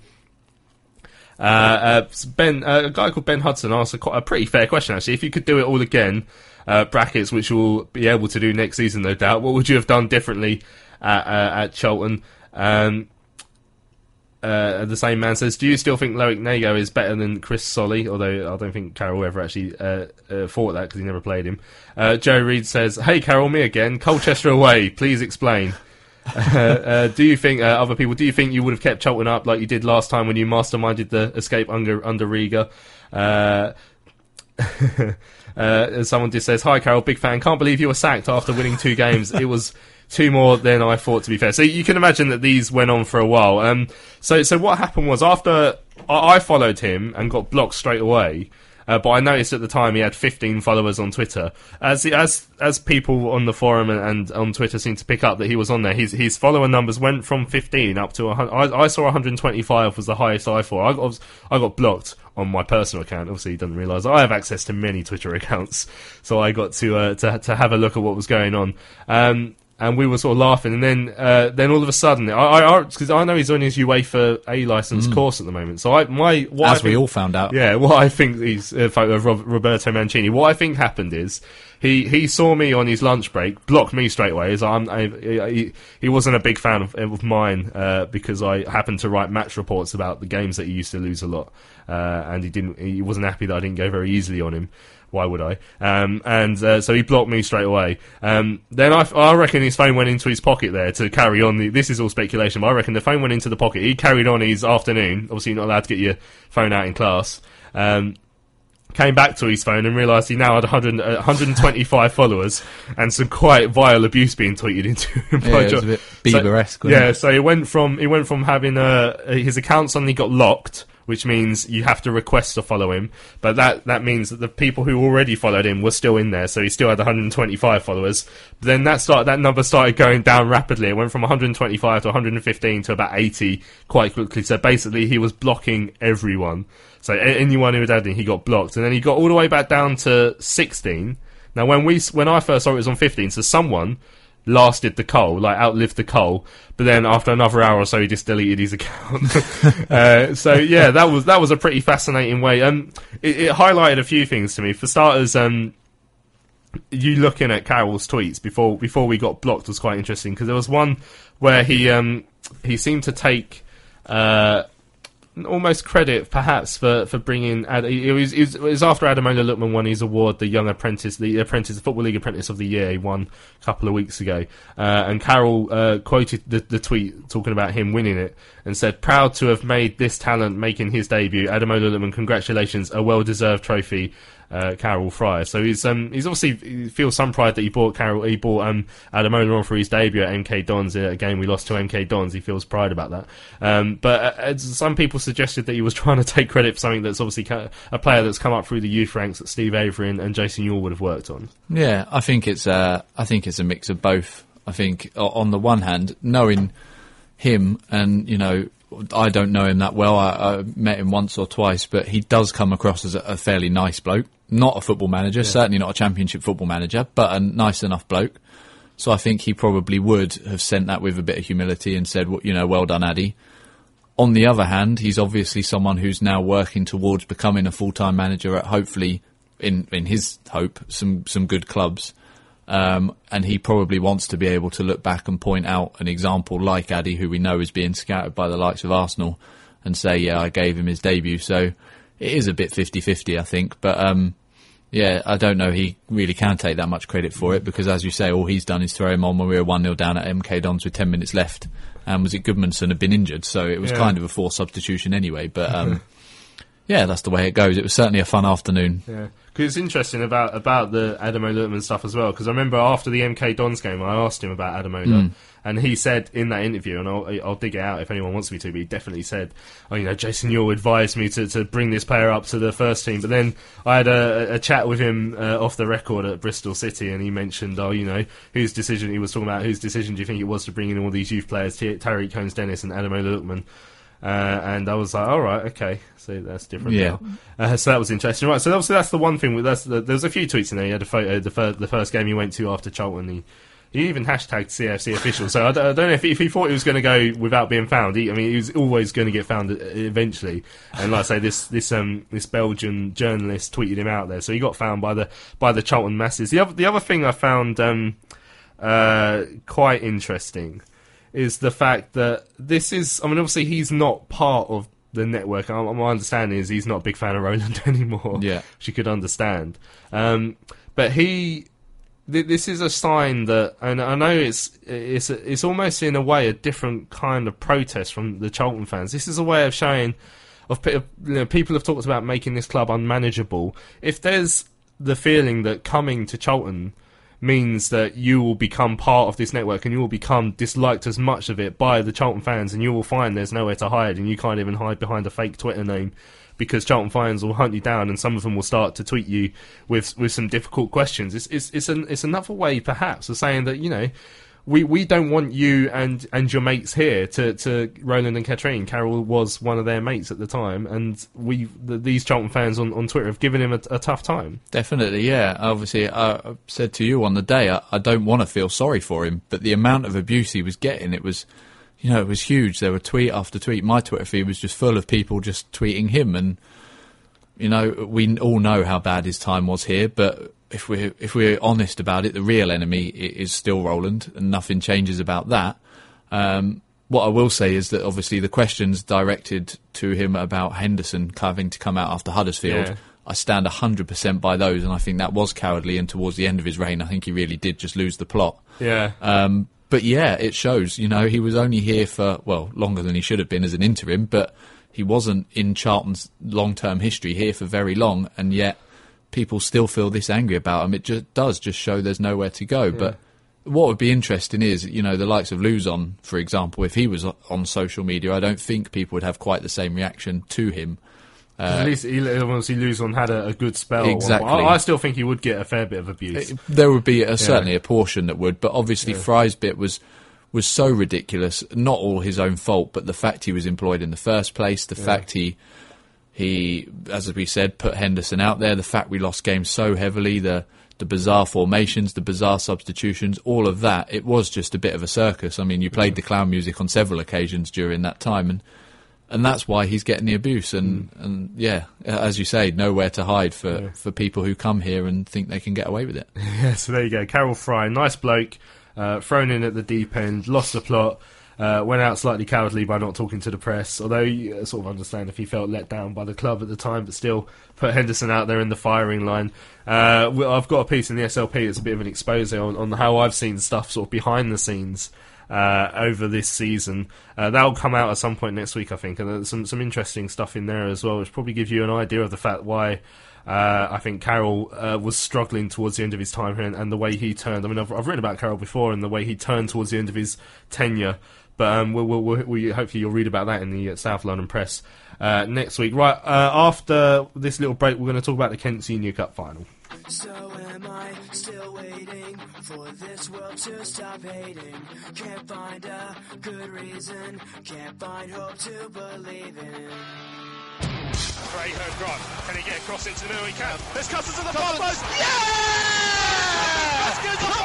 Uh, uh, Ben, uh, a guy called Ben Hudson asked a, quite, a pretty fair question, actually. If you could do it all again, uh, brackets, which we'll be able to do next season, no doubt, what would you have done differently at, uh, at Charlton? Um, Uh, the same man says, do you still think Loic Nago is better than Chris Solly? Although I don't think Carroll ever actually uh, uh, thought that because he never played him. Uh, Joe Reed says, hey Carroll, me again. Colchester away, please explain. uh, uh, do you think, uh, other people, do you think you would have kept Charlton up like you did last time when you masterminded the escape under, under Riga? Uh, uh, someone just says, hi Carroll, big fan. Can't believe you were sacked after winning two games. It was... two more than I thought, to be fair. So you can imagine that these went on for a while. Um, so so what happened was, after I, I followed him and got blocked straight away, uh, but I noticed at the time he had fifteen followers on Twitter. As as as people on the forum and, and on Twitter seemed to pick up that he was on there, his his follower numbers went from fifteen up to one hundred. I, I saw one hundred twenty-five was the highest I saw. I got I got blocked on my personal account. Obviously, he doesn't realise I have access to many Twitter accounts, so I got to uh, to to have a look at what was going on. Um, And we were sort of laughing, and then uh, then all of a sudden, I because I, I know he's on his UEFA A licence mm. course at the moment. So I my what as I think, we all found out, yeah. What I think he's uh, Roberto Mancini. What I think happened is he, he saw me on his lunch break, blocked me straight away. As I'm I, he, he wasn't a big fan of, of mine uh, because I happened to write match reports about the games that he used to lose a lot, uh, and he didn't he wasn't happy that I didn't go very easily on him. Why would I? Um, and uh, so he blocked me straight away. Um, then I, I reckon his phone went into his pocket there to carry on. The, this is all speculation, but I reckon the phone went into the pocket. He carried on his afternoon. Obviously, you're not allowed to get your phone out in class. Um, came back to his phone and realised he now had one hundred, uh, one hundred twenty-five followers and some quite vile abuse being tweeted into him. Yeah, it was a bit Bieber-esque. So, yeah, it? so he went from he went from having uh, his account suddenly got locked, which means you have to request to follow him. But that, that means that the people who already followed him were still in there, so he still had one hundred twenty-five followers. But then that start, that number started going down rapidly. It went from one hundred twenty-five to one hundred fifteen to about eighty quite quickly. So basically he was blocking everyone. So anyone who had added, he got blocked. And then he got all the way back down to sixteen. Now when we when I first saw it, it was on fifteen, so someone lasted the coal, like outlived the coal. But then after another hour or so, he just deleted his account. uh, so yeah, that was that was a pretty fascinating way. Um, it, it highlighted a few things to me. For starters, um, you looking at Carroll's tweets before before we got blocked was quite interesting, because there was one where he um he seemed to take uh. almost credit, perhaps, for, for bringing... Ad, it, was, it, was, it was after Ademola Lookman won his award, the Young Apprentice, the Apprentice, the Football League Apprentice of the Year, he won a couple of weeks ago. Uh, and Carroll uh, quoted the, the tweet talking about him winning it and said, "Proud to have made this talent making his debut. Ademola Lookman, congratulations, a well-deserved trophy." Uh, Carroll Fryer. So he's um he's obviously he feels some pride that he bought Carroll he bought um Ademola on for his debut at M K Dons, a game we lost to M K Dons. He feels pride about that. Um, but uh, some people suggested that he was trying to take credit for something that's obviously a player that's come up through the youth ranks that Steve Avery and, and Jason Ewell would have worked on. Yeah, I think it's uh I think it's a mix of both. I think on the one hand, knowing him, and you know, I don't know him that well. I, I met him once or twice, but he does come across as a, a fairly nice bloke. Not a football manager, yeah. Certainly not a championship football manager, but a nice enough bloke. So I think he probably would have sent that with a bit of humility and said, you know, well done, Addy. On the other hand, he's obviously someone who's now working towards becoming a full-time manager at, hopefully, in, in his hope, some, some good clubs. Um, and he probably wants to be able to look back and point out an example like Addy, who we know is being scouted by the likes of Arsenal, and say, yeah, I gave him his debut. So it is a bit fifty-fifty, I think. But, um, yeah, I don't know he really can take that much credit for it, because, as you say, all he's done is throw him on when we were one nil down at M K Dons with ten minutes left. And was it Goodmanson had been injured, so it was yeah. kind of a forced substitution anyway. But, um, yeah, that's the way it goes. It was certainly a fun afternoon. Yeah. Because it's interesting about, about the Ademola Lookman stuff as well, because I remember after the M K Dons game, I asked him about Ademola, mm. and he said in that interview, and I'll, I'll dig it out if anyone wants me to, but he definitely said, oh, you know, Jason Ewell advised me to, to bring this player up to the first team. But then I had a, a chat with him uh, off the record at Bristol City, and he mentioned, oh, you know, whose decision, he was talking about whose decision do you think it was to bring in all these youth players, Tariq Combs-Dennis and Ademola Lookman. Uh, and I was like, all right, okay, so that's different. Yeah. Now. Uh, so that was interesting, right? So obviously that's the one thing. With that's the, there was a few tweets in there. He had a photo, the, fir- the first game he went to after Charlton. He he even hashtagged C F C official. So I don't, I don't know if he, if he thought he was going to go without being found. He, I mean, he was always going to get found eventually. And like I say, this this um this Belgian journalist tweeted him out there, so he got found by the by the Charlton masses. The other the other thing I found um uh quite interesting is the fact that this is, I mean, obviously he's not part of the network. My understanding is he's not a big fan of Roland anymore, yeah. which you could understand. Um, but he, th- this is a sign that, and I know it's it's it's almost in a way a different kind of protest from the Charlton fans. This is a way of showing, of you know, people have talked about making this club unmanageable. If there's the feeling that coming to Charlton means that you will become part of this network and you will become disliked as much of it by the Charlton fans, and you will find there's nowhere to hide, and you can't even hide behind a fake Twitter name, because Charlton fans will hunt you down, and some of them will start to tweet you with with some difficult questions. It's it's it's, an, it's another way perhaps of saying that, you know, we, we don't want you and, and your mates here to, to Roland and Katrine. Carroll was one of their mates at the time, and we the, these Charlton fans on, on Twitter have given him a, a tough time. Definitely, yeah. Obviously, I, I said to you on the day, I, I don't want to feel sorry for him, but the amount of abuse he was getting, it was, you know, it was huge. There were tweet after tweet. My Twitter feed was just full of people just tweeting him, and, you know, we all know how bad his time was here, but if we're, if we're honest about it, the real enemy is still Roland, and nothing changes about that. Um, what I will say is that obviously the questions directed to him about Henderson having to come out after Huddersfield, yeah. I stand one hundred percent by those, and I think that was cowardly, and towards the end of his reign, I think he really did just lose the plot. Yeah. Um, but yeah, it shows, you know, he was only here for, well, longer than he should have been as an interim, but he wasn't in Charlton's long-term history here for very long, and yet people still feel this angry about him. It just does just show there's nowhere to go. Yeah. But what would be interesting is, you know, the likes of Luzon, for example, if he was on social media, I don't think people would have quite the same reaction to him. Uh, at least he, obviously Luzon had a, a good spell. Exactly. I, I still think he would get a fair bit of abuse. It, there would be a, certainly yeah. a portion that would, but obviously yeah. Fry's bit was was so ridiculous. Not all his own fault, but the fact he was employed in the first place, the yeah. fact he... He, as we said, put Henderson out there. The fact we lost games so heavily, the the bizarre formations, the bizarre substitutions, all of that. It was just a bit of a circus. I mean, you played the clown music on several occasions during that time, and and that's why he's getting the abuse. And, mm. and yeah, as you say, nowhere to hide for, yeah. for people who come here and think they can get away with it. Yeah, so there you go. Carol Fry, nice bloke, uh, thrown in at the deep end, lost the plot. Uh, went out slightly cowardly by not talking to the press, although you uh, sort of understand if he felt let down by the club at the time, but still put Henderson out there in the firing line. Uh, I've got a piece in the S L P that's a bit of an expose on, on how I've seen stuff sort of behind the scenes uh, over this season. Uh, that'll come out at some point next week, I think, and there's some, some interesting stuff in there as well, which probably gives you an idea of the fact why Uh, I think Carroll uh, was struggling towards the end of his time here, and, and the way he turned. I mean, I've, I've written about Carroll before, and the way he turned towards the end of his tenure. But um, we'll, we'll, we'll, we, hopefully you'll read about that in the uh, South London Press uh, next week. Right, uh, after this little break, we're going to talk about the Kent Senior Cup final. So am I still waiting for this world to stop hating? Can't find a good reason, can't find hope to believe in. Graham Grant, can he get across into the middle? He can. There's Cousins to the far post. Yeah! That's good. Come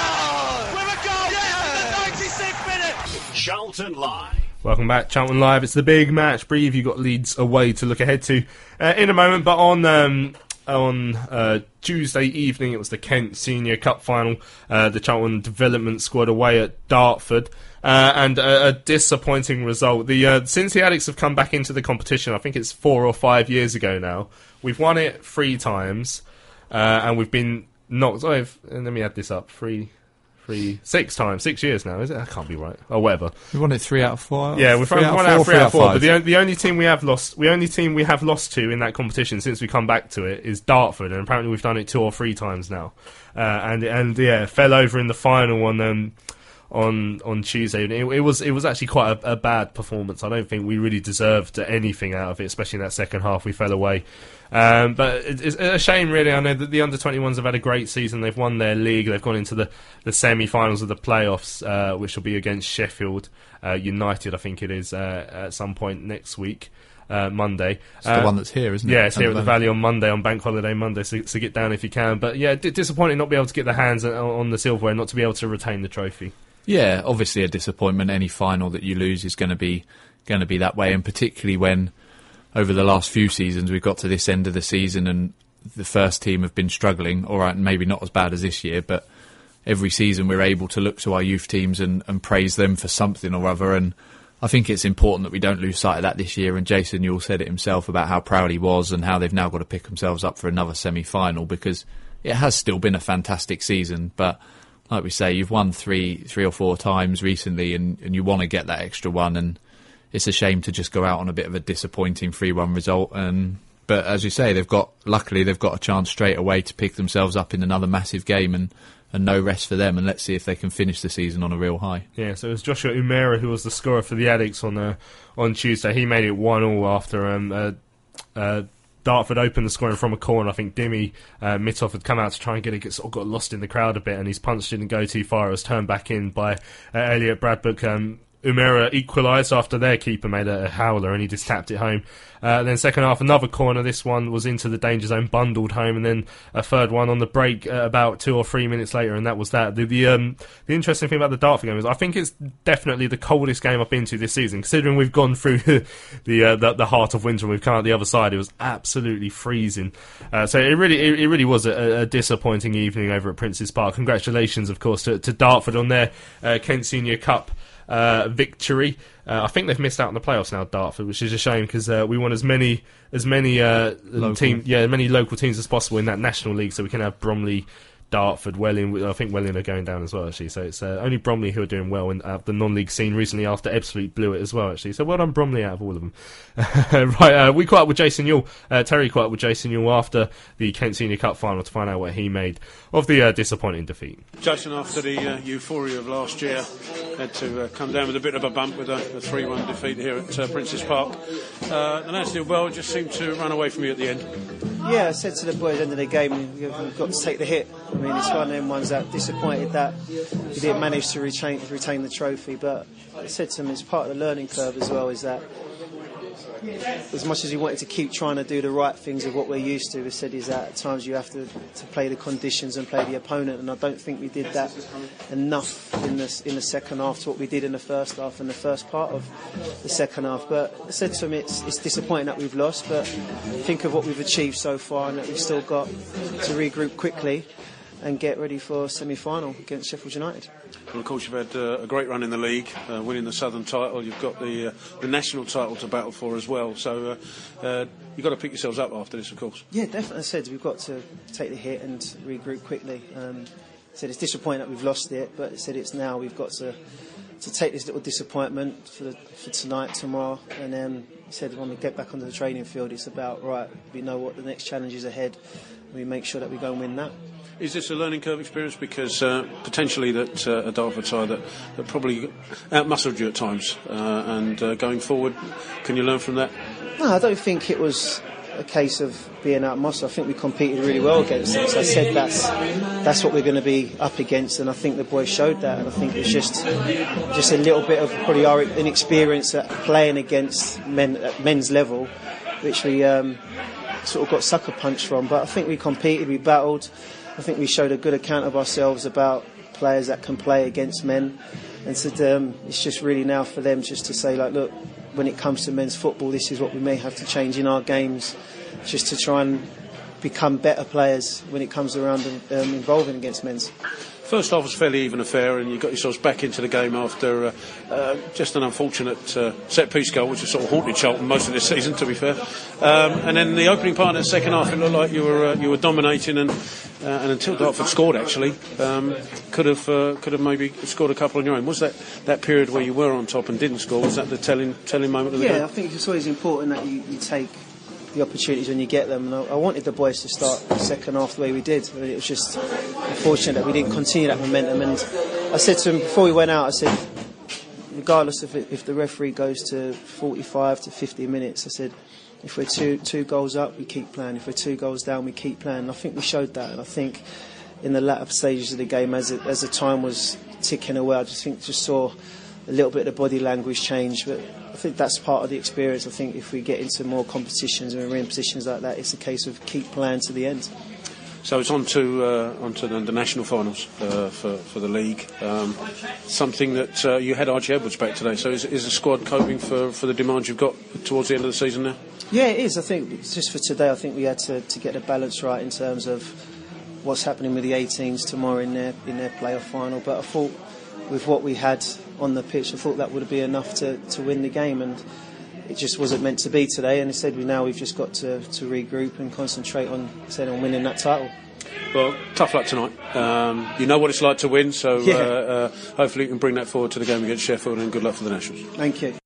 on! With a goal yeah! in the ninety-sixth minute. Charlton Live. Welcome back, Charlton Live. It's the big match brief. You've got Leeds away to look ahead to uh, in a moment, but on um, on uh, Tuesday evening it was the Kent Senior Cup final. Uh, the Charlton development squad away at Dartford. Uh, and a, a disappointing result. The uh, since the Addicts have come back into the competition, I think it's four or five years ago now, we've won it three times, uh, and we've been knocked. Oh, if, let me add this up. Three, three, six times. Six years now, is it? That can't be right. Or whatever. We won it three out of four. Yeah, we've won out, out of three out of four. But the, the only team we have lost, the only team we have lost to in that competition since we come back to it is Dartford, and apparently we've done it two or three times now. Uh, and and yeah, fell over in the final on um. on on Tuesday. It, it was it was actually quite a, a bad performance. I don't think we really deserved anything out of it, especially in that second half. We fell away. Um, but it, it's a shame, really. I know that the under twenty-ones have had a great season. They've won their league. They've gone into the, the semi-finals of the playoffs, uh, which will be against Sheffield uh, United, I think it is, uh, at some point next week. Uh, Monday. It's uh, the one that's here, isn't it? Yeah, it's here at the Valley on Monday, on Bank Holiday Monday, so, so get down if you can. But yeah, d- disappointing not to be able to get the hands on, on the silverware, not to be able to retain the trophy. Yeah, obviously a disappointment. Any final that you lose is going to be going to be that way, and particularly when over the last few seasons we've got to this end of the season and the first team have been struggling. All right, maybe not as bad as this year, but every season we're able to look to our youth teams and, and praise them for something or other. And I think it's important that we don't lose sight of that this year. And Jason Newell said it himself about how proud he was and how they've now got to pick themselves up for another semi-final, because it has still been a fantastic season, but like we say, you've won three three or four times recently, and, and you want to get that extra one, and it's a shame to just go out on a bit of a disappointing three one result. And but as you say, they've got luckily they've got a chance straight away to pick themselves up in another massive game, and, and no rest for them, and let's see if they can finish the season on a real high. Yeah, so it was Joshua Umera who was the scorer for the Addicts on uh, on Tuesday. He made it one all after um, uh, uh, Dartford opened the scoring from a corner. I think Dimmy uh, Mittoff had come out to try and get it, sort of got lost in the crowd a bit, and his punch didn't go too far. It was turned back in by uh, Elliot Bradbrook. Um, Umera equalised after their keeper made a, a howler, and he just tapped it home. Uh, then second half, another corner. This one was into the danger zone, bundled home, and then a third one on the break uh, about two or three minutes later, and that was that. The the, um, the interesting thing about the Dartford game is I think it's definitely the coldest game I've been to this season, considering we've gone through the, uh, the the heart of winter and we've come out the other side. It was absolutely freezing. Uh, so it really it, it really was a, a disappointing evening over at Prince's Park. Congratulations, of course, to, to Dartford on their uh, Kent Senior Cup Uh, victory. Uh, I think they've missed out on the playoffs now, Dartford, which is a shame, because uh, we want as many as many uh, team, yeah, many local teams as possible in that National League, so we can have Bromley, Dartford, Welling. I think Welling are going down as well, actually. So it's uh, only Bromley who are doing well in uh, the non-league scene recently after Ebbsfleet blew it as well, actually. So well done, Bromley, out of all of them. right, uh, we caught up with Jason Newell. Uh, Terry caught up with Jason Newell after the Kent Senior Cup final to find out what he made of the uh, disappointing defeat. Jason, after the uh, euphoria of last year, had to uh, come down with a bit of a bump with a, a three one defeat here at uh, Prince's Park. Uh, the lads did well, just seemed to run away from you at the end. Yeah, I said to the boys at the end of the game, we've got to take the hit. I mean, it's one of them ones that disappointed that we didn't manage to retain, retain the trophy, but I said to them, it's part of the learning curve as well, is that as much as we wanted to keep trying to do the right things of what we're used to, we said is that at times you have to, to play the conditions and play the opponent, and I don't think we did that enough in the, in the second half to what we did in the first half and the first part of the second half. But I said to him, it's, it's disappointing that we've lost, but think of what we've achieved so far and that we've still got to regroup quickly and get ready for semi-final against Sheffield United. Well, of course, you've had uh, a great run in the league, uh, winning the Southern title. You've got the uh, the national title to battle for as well. So uh, uh, you've got to pick yourselves up after this, of course. Yeah, definitely. I said we've got to take the hit and regroup quickly. Um, I said it's disappointing that we've lost it, but I said it's now we've got to to take this little disappointment for the, for tonight, tomorrow, and then he said when we get back onto the training field, it's about right. We know what the next challenge is ahead. We make sure that we go and win that. Is this a learning curve experience? Because uh, potentially that uh, a Dartford side that, that probably outmuscled you at times, uh, and uh, going forward, can you learn from that? No, I don't think it was a case of being outmuscled. I think we competed really well against them. So I said that's that's what we're going to be up against, and I think the boys showed that. And I think it's just just a little bit of probably our inexperience at playing against men at men's level, which we um, sort of got sucker punched from. But I think we competed, we battled. I think we showed a good account of ourselves about players that can play against men, and so um, it's just really now for them just to say, like, look, when it comes to men's football, this is what we may have to change in our games, just to try and become better players when it comes around um, involving against men's. First half was fairly even affair, and you got yourselves back into the game after uh, uh, just an unfortunate uh, set-piece goal, which has sort of haunted Charlton most of this season, to be fair. Um, and then the opening part of the second half, it looked like you were uh, you were dominating, and uh, and until Dartford scored, actually, um, could have uh, could have maybe scored a couple on your own. Was that that period where you were on top and didn't score? Was that the telling telling moment of the yeah, game? Yeah, I think it's always important that you, you take the opportunities when you get them, and I, I wanted the boys to start the second half the way we did. I mean, it was just unfortunate that we didn't continue that momentum, and I said to him before we went out, I said, regardless of it, if the referee goes to forty-five to fifty minutes, I said, if we're two two goals up, we keep playing. If we're two goals down, we keep playing. And I think we showed that, and I think in the latter stages of the game, as it, as the time was ticking away, I just think just saw a little bit of the body language change, but I think that's part of the experience. I think if we get into more competitions and we're in positions like that, it's a case of keep playing to the end. So it's on to uh, on to the, the national finals uh, for for the league. Um, something that uh, you had Archie Edwards back today. So is, is the squad coping for, for the demands you've got towards the end of the season now? Yeah, it is. I think just for today, I think we had to, to get the balance right in terms of what's happening with the eighteens tomorrow in their in their playoff final. But I thought with what we had on the pitch, I thought that would be enough to, to win the game, and it just wasn't meant to be today. And instead, we now we've just got to, to regroup and concentrate on saying on winning that title. Well, tough luck tonight. Um, you know what it's like to win, so yeah. uh, uh, hopefully you can bring that forward to the game against Sheffield, and good luck for the Nationals. Thank you.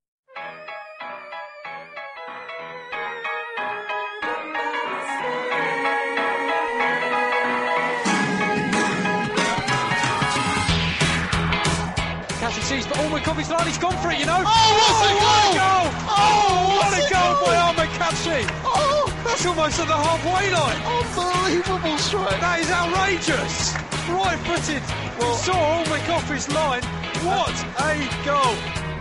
But Allman Coffee's line, he's gone for it, you know. Oh, what a goal! goal! Oh, what a goal goal by Ahmed Katsi! Oh, that's almost at the halfway line. Unbelievable strike. That is outrageous. Right-footed. Well, we saw Allman Coffee's line. What a goal!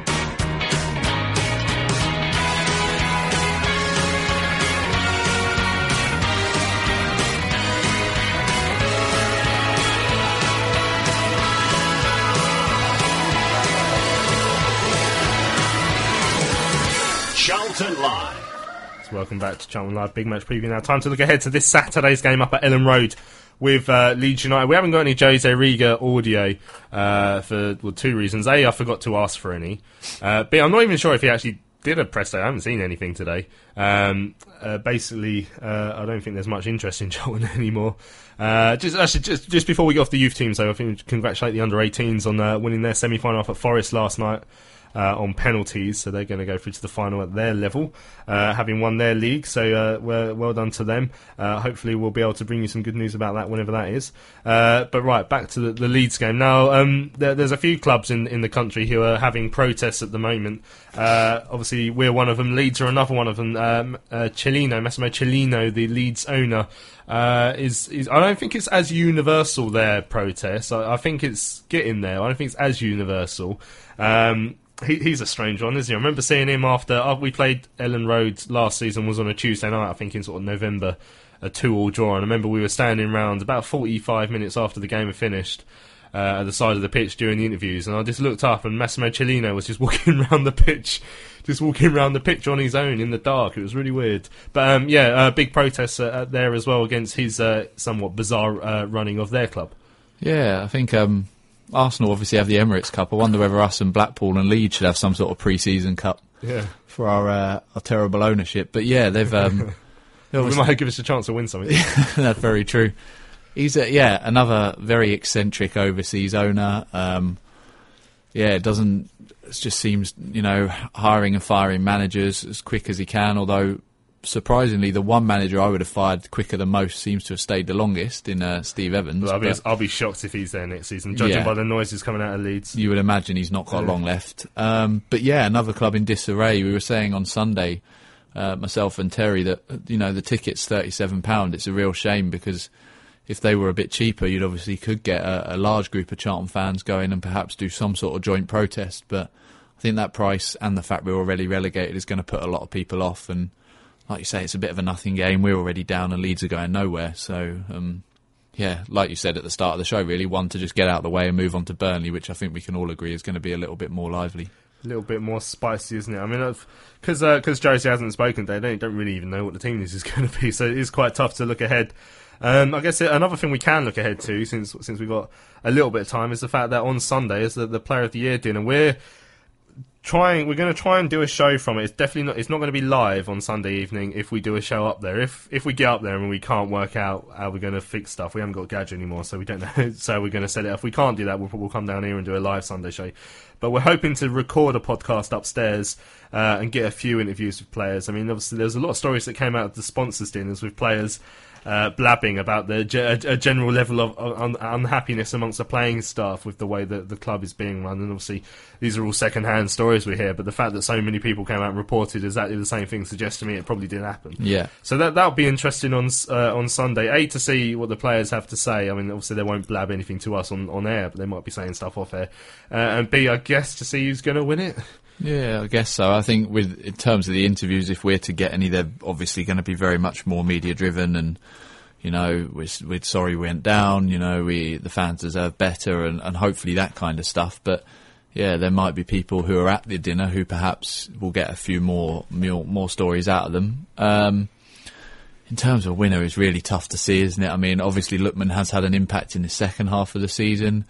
Charlton Live. So welcome back to Charlton Live Big Match Preview now. Time to look ahead to this Saturday's game up at Ellen Road with uh, Leeds United. We haven't got any Jose Riga audio uh, for well, two reasons. A, I forgot to ask for any. Uh, B, I'm not even sure if he actually did a press day. I haven't seen anything today. Um, uh, basically, uh, I don't think there's much interest in Charlton anymore. Uh, just actually, just just before we get off the youth team, so I think we congratulate the under eighteens on uh, winning their semi-final off at Forest last night. Uh, on penalties, so they're going to go through to the final at their level, uh, having won their league, so uh, well, well done to them. Uh, hopefully we'll be able to bring you some good news about that whenever that is. Uh, but right, back to the, the Leeds game. Now, um, there, there's a few clubs in, in the country who are having protests at the moment. Uh, obviously, we're one of them. Leeds are another one of them. Um, uh, Cellino, Massimo Cellino, the Leeds owner, uh, is, is I don't think it's as universal, their protests. I, I think it's getting there. I don't think it's as universal. Um, he, he's a strange one, isn't he? I remember seeing him after uh, we played Ellen Road last season, was on a Tuesday night, I think in sort of November, a two-all draw. And I remember we were standing round about forty-five minutes after the game had finished uh, at the side of the pitch during the interviews, and I just looked up and Massimo Cellino was just walking around the pitch, just walking around the pitch on his own in the dark. It was really weird. But um, yeah, uh, big protests uh, there as well against his uh, somewhat bizarre uh, running of their club. Yeah, I think um, Arsenal obviously have the Emirates Cup. I wonder whether us and Blackpool and Leeds should have some sort of pre-season cup yeah. for our, uh, our terrible ownership. But yeah, they've... Um, we might give us a chance to win something. That's very true. He's a, yeah another very eccentric overseas owner. Um, yeah, it doesn't. It just seems, you know, hiring and firing managers as quick as he can. Although surprisingly, the one manager I would have fired quicker than most seems to have stayed the longest in uh, Steve Evans. Well, I'll, be, I'll be shocked if he's there next season, judging yeah. by the noises coming out of Leeds. You would imagine he's not got yeah. long left. Um, but yeah, another club in disarray. We were saying on Sunday. Uh, myself and Terry, that you know the ticket's thirty-seven pounds. It's a real shame because if they were a bit cheaper, you'd obviously could get a, a large group of Charlton fans going and perhaps do some sort of joint protest. But I think that price and the fact we're already relegated is going to put a lot of people off. And like you say, it's a bit of a nothing game. We're already down and Leeds are going nowhere. So um, yeah, like you said at the start of the show, really one to just get out of the way and move on to Burnley, which I think we can all agree is going to be a little bit more lively. A little bit more spicy, isn't it? I mean, because because uh, Josie hasn't spoken today, they don't really even know what the team is, is going to be, so it is quite tough to look ahead. Um, I guess another thing we can look ahead to, since since we've got a little bit of time, is the fact that on Sunday is the, the Player of the Year dinner. We're trying, we're going to try and do a show from it. It's definitely not, it's not going to be live on Sunday evening if we do a show up there. If if we get up there and we can't work out how we're going to fix stuff, we haven't got Gadget anymore, so we don't know. So we're going to set it up. If we can't do that, we'll, we'll come down here and do a live Sunday show. But we're hoping to record a podcast upstairs uh, and get a few interviews with players. I mean, obviously, there's a lot of stories that came out of the sponsors' dinners with players uh, blabbing about the ge- a general level of un- unhappiness amongst the playing staff with the way that the club is being run. And obviously, these are all second-hand stories we hear. But the fact that so many people came out and reported exactly the same thing suggests to me it probably did happen. Yeah. So that that'll be interesting on uh, on Sunday. A, to see what the players have to say. I mean, obviously, they won't blab anything to us on, on air, but they might be saying stuff off air. Uh, and B, I guess to see who's going to win it. Yeah, I guess so. I think with in terms of the interviews, if we're to get any, they're obviously going to be very much more media driven, and you know, we're, we're sorry we went down. You know, we the fans deserve better, and, and hopefully that kind of stuff. But yeah, there might be people who are at the dinner who perhaps will get a few more more, more stories out of them. Um, in terms of winner, it's really tough to see, isn't it? I mean, obviously Lookman has had an impact in the second half of the season.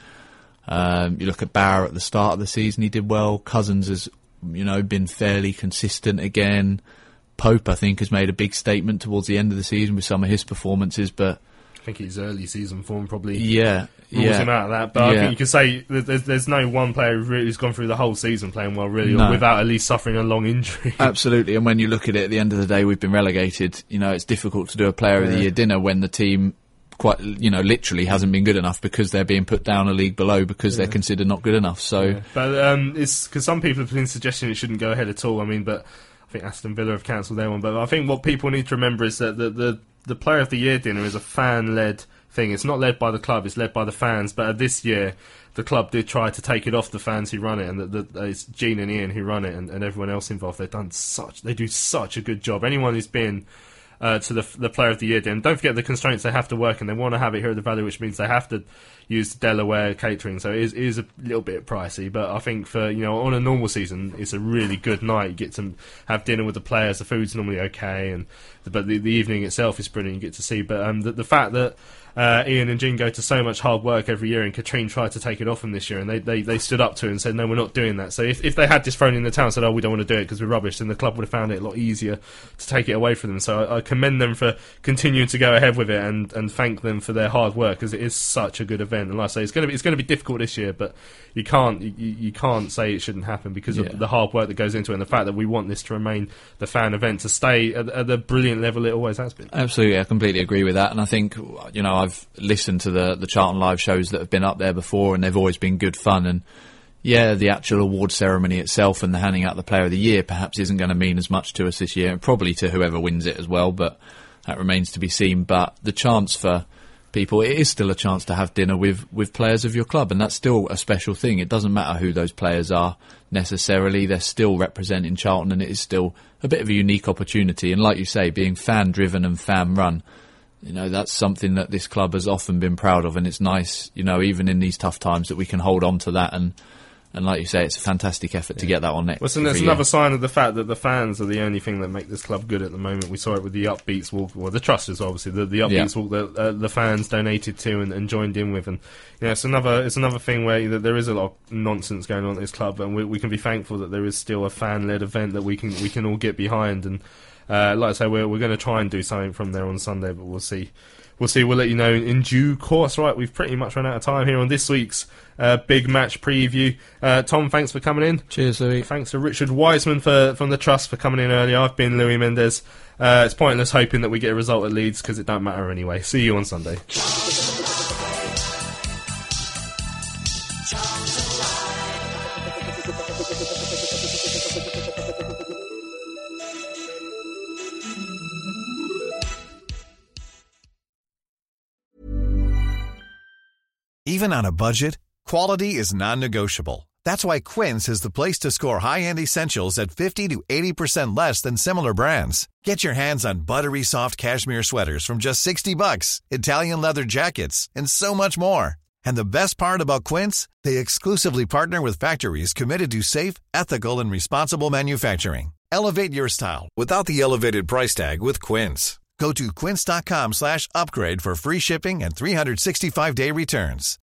Um, you look at Bauer at the start of the season, he did well. Cousins has, you know, been fairly consistent again. Pope, I think, has made a big statement towards the end of the season with some of his performances, but I think his early season form probably yeah, rules yeah. him out of that. But yeah. I think you can say that there's, there's no one player who's gone through the whole season playing well, really, no. or without at least suffering a long injury. Absolutely, and when you look at it, at the end of the day, we've been relegated. You know, it's difficult to do a Player yeah. of the Year dinner when the team quite, you know, literally hasn't been good enough because they're being put down a league below because yeah. they're considered not good enough. So, yeah. But um, it's because some people have been suggesting it shouldn't go ahead at all. I mean, but I think Aston Villa have cancelled their one. But I think what people need to remember is that the the, the Player of the Year dinner is a fan-led thing. It's not led by the club; it's led by the fans. But this year, the club did try to take it off the fans who run it, and the, the, it's Gene and Ian who run it, and, and everyone else involved. They've done such, they do such a good job. Anyone who's been Uh, to the the Player of the Year dinner. Don't forget the constraints they have to work in. They want to have it here at the Valley, which means they have to use Delaware catering. So it is, it is a little bit pricey. But I think for, you know, on a normal season, it's a really good night. You get to have dinner with the players. The food's normally okay, and but the, the evening itself is brilliant. You get to see. But um, the, the fact that Uh, Ian and Gene go to so much hard work every year, and Katrine tried to take it off them this year, and they, they, they stood up to it and said, no, we're not doing that. So if, if they had just thrown in the towel and said, oh, we don't want to do it because we're rubbish, then the club would have found it a lot easier to take it away from them. So I, I commend them for continuing to go ahead with it, and, and thank them for their hard work, because it is such a good event. And like I say, it's going to be it's going to be difficult this year, but you can't you, you can't say it shouldn't happen because yeah. of the hard work that goes into it, and the fact that we want this to remain the fan event, to stay at, at the brilliant level it always has been. Absolutely, I completely agree with that. And I think, you know, I've listened to the the Charlton Live shows that have been up there before, and they've always been good fun. And yeah, the actual award ceremony itself and the handing out the Player of the Year perhaps isn't going to mean as much to us this year, and probably to whoever wins it as well, but that remains to be seen. But the chance for people, it is still a chance to have dinner with, with players of your club, and that's still a special thing. It doesn't matter who those players are necessarily, they're still representing Charlton, and it is still a bit of a unique opportunity. And like you say, being fan-driven and fan-run, you know, that's something that this club has often been proud of, and it's nice, you know, even in these tough times, that we can hold on to that. And And like you say, it's a fantastic effort to get that on next. Well, so that's another sign of the fact that the fans are the only thing that make this club good at the moment. We saw it with the Upbeats walk, well, the Trusters, obviously, the, the Upbeats yeah. walk that uh, the fans donated to and, and joined in with. And you know, it's another it's another thing where that there is a lot of nonsense going on at this club, and we, we can be thankful that there is still a fan-led event that we can we can all get behind. And uh, like I say, we're we're going to try and do something from there on Sunday, but we'll see. We'll see. We'll let you know in due course. Right, we've pretty much run out of time here on this week's uh, big match preview. Uh, Tom, thanks for coming in. Cheers, Louis. Thanks to Richard Wiseman for, from the Trust for coming in earlier. I've been Louis Mendes. Uh, it's pointless hoping that we get a result at Leeds because it don't matter anyway. See you on Sunday. Even on a budget, quality is non-negotiable. That's why Quince is the place to score high-end essentials at fifty to eighty percent less than similar brands. Get your hands on buttery soft cashmere sweaters from just sixty bucks, Italian leather jackets, and so much more. And the best part about Quince, they exclusively partner with factories committed to safe, ethical, and responsible manufacturing. Elevate your style without the elevated price tag with Quince. Go to quince.com slash upgrade for free shipping and three sixty-five day returns.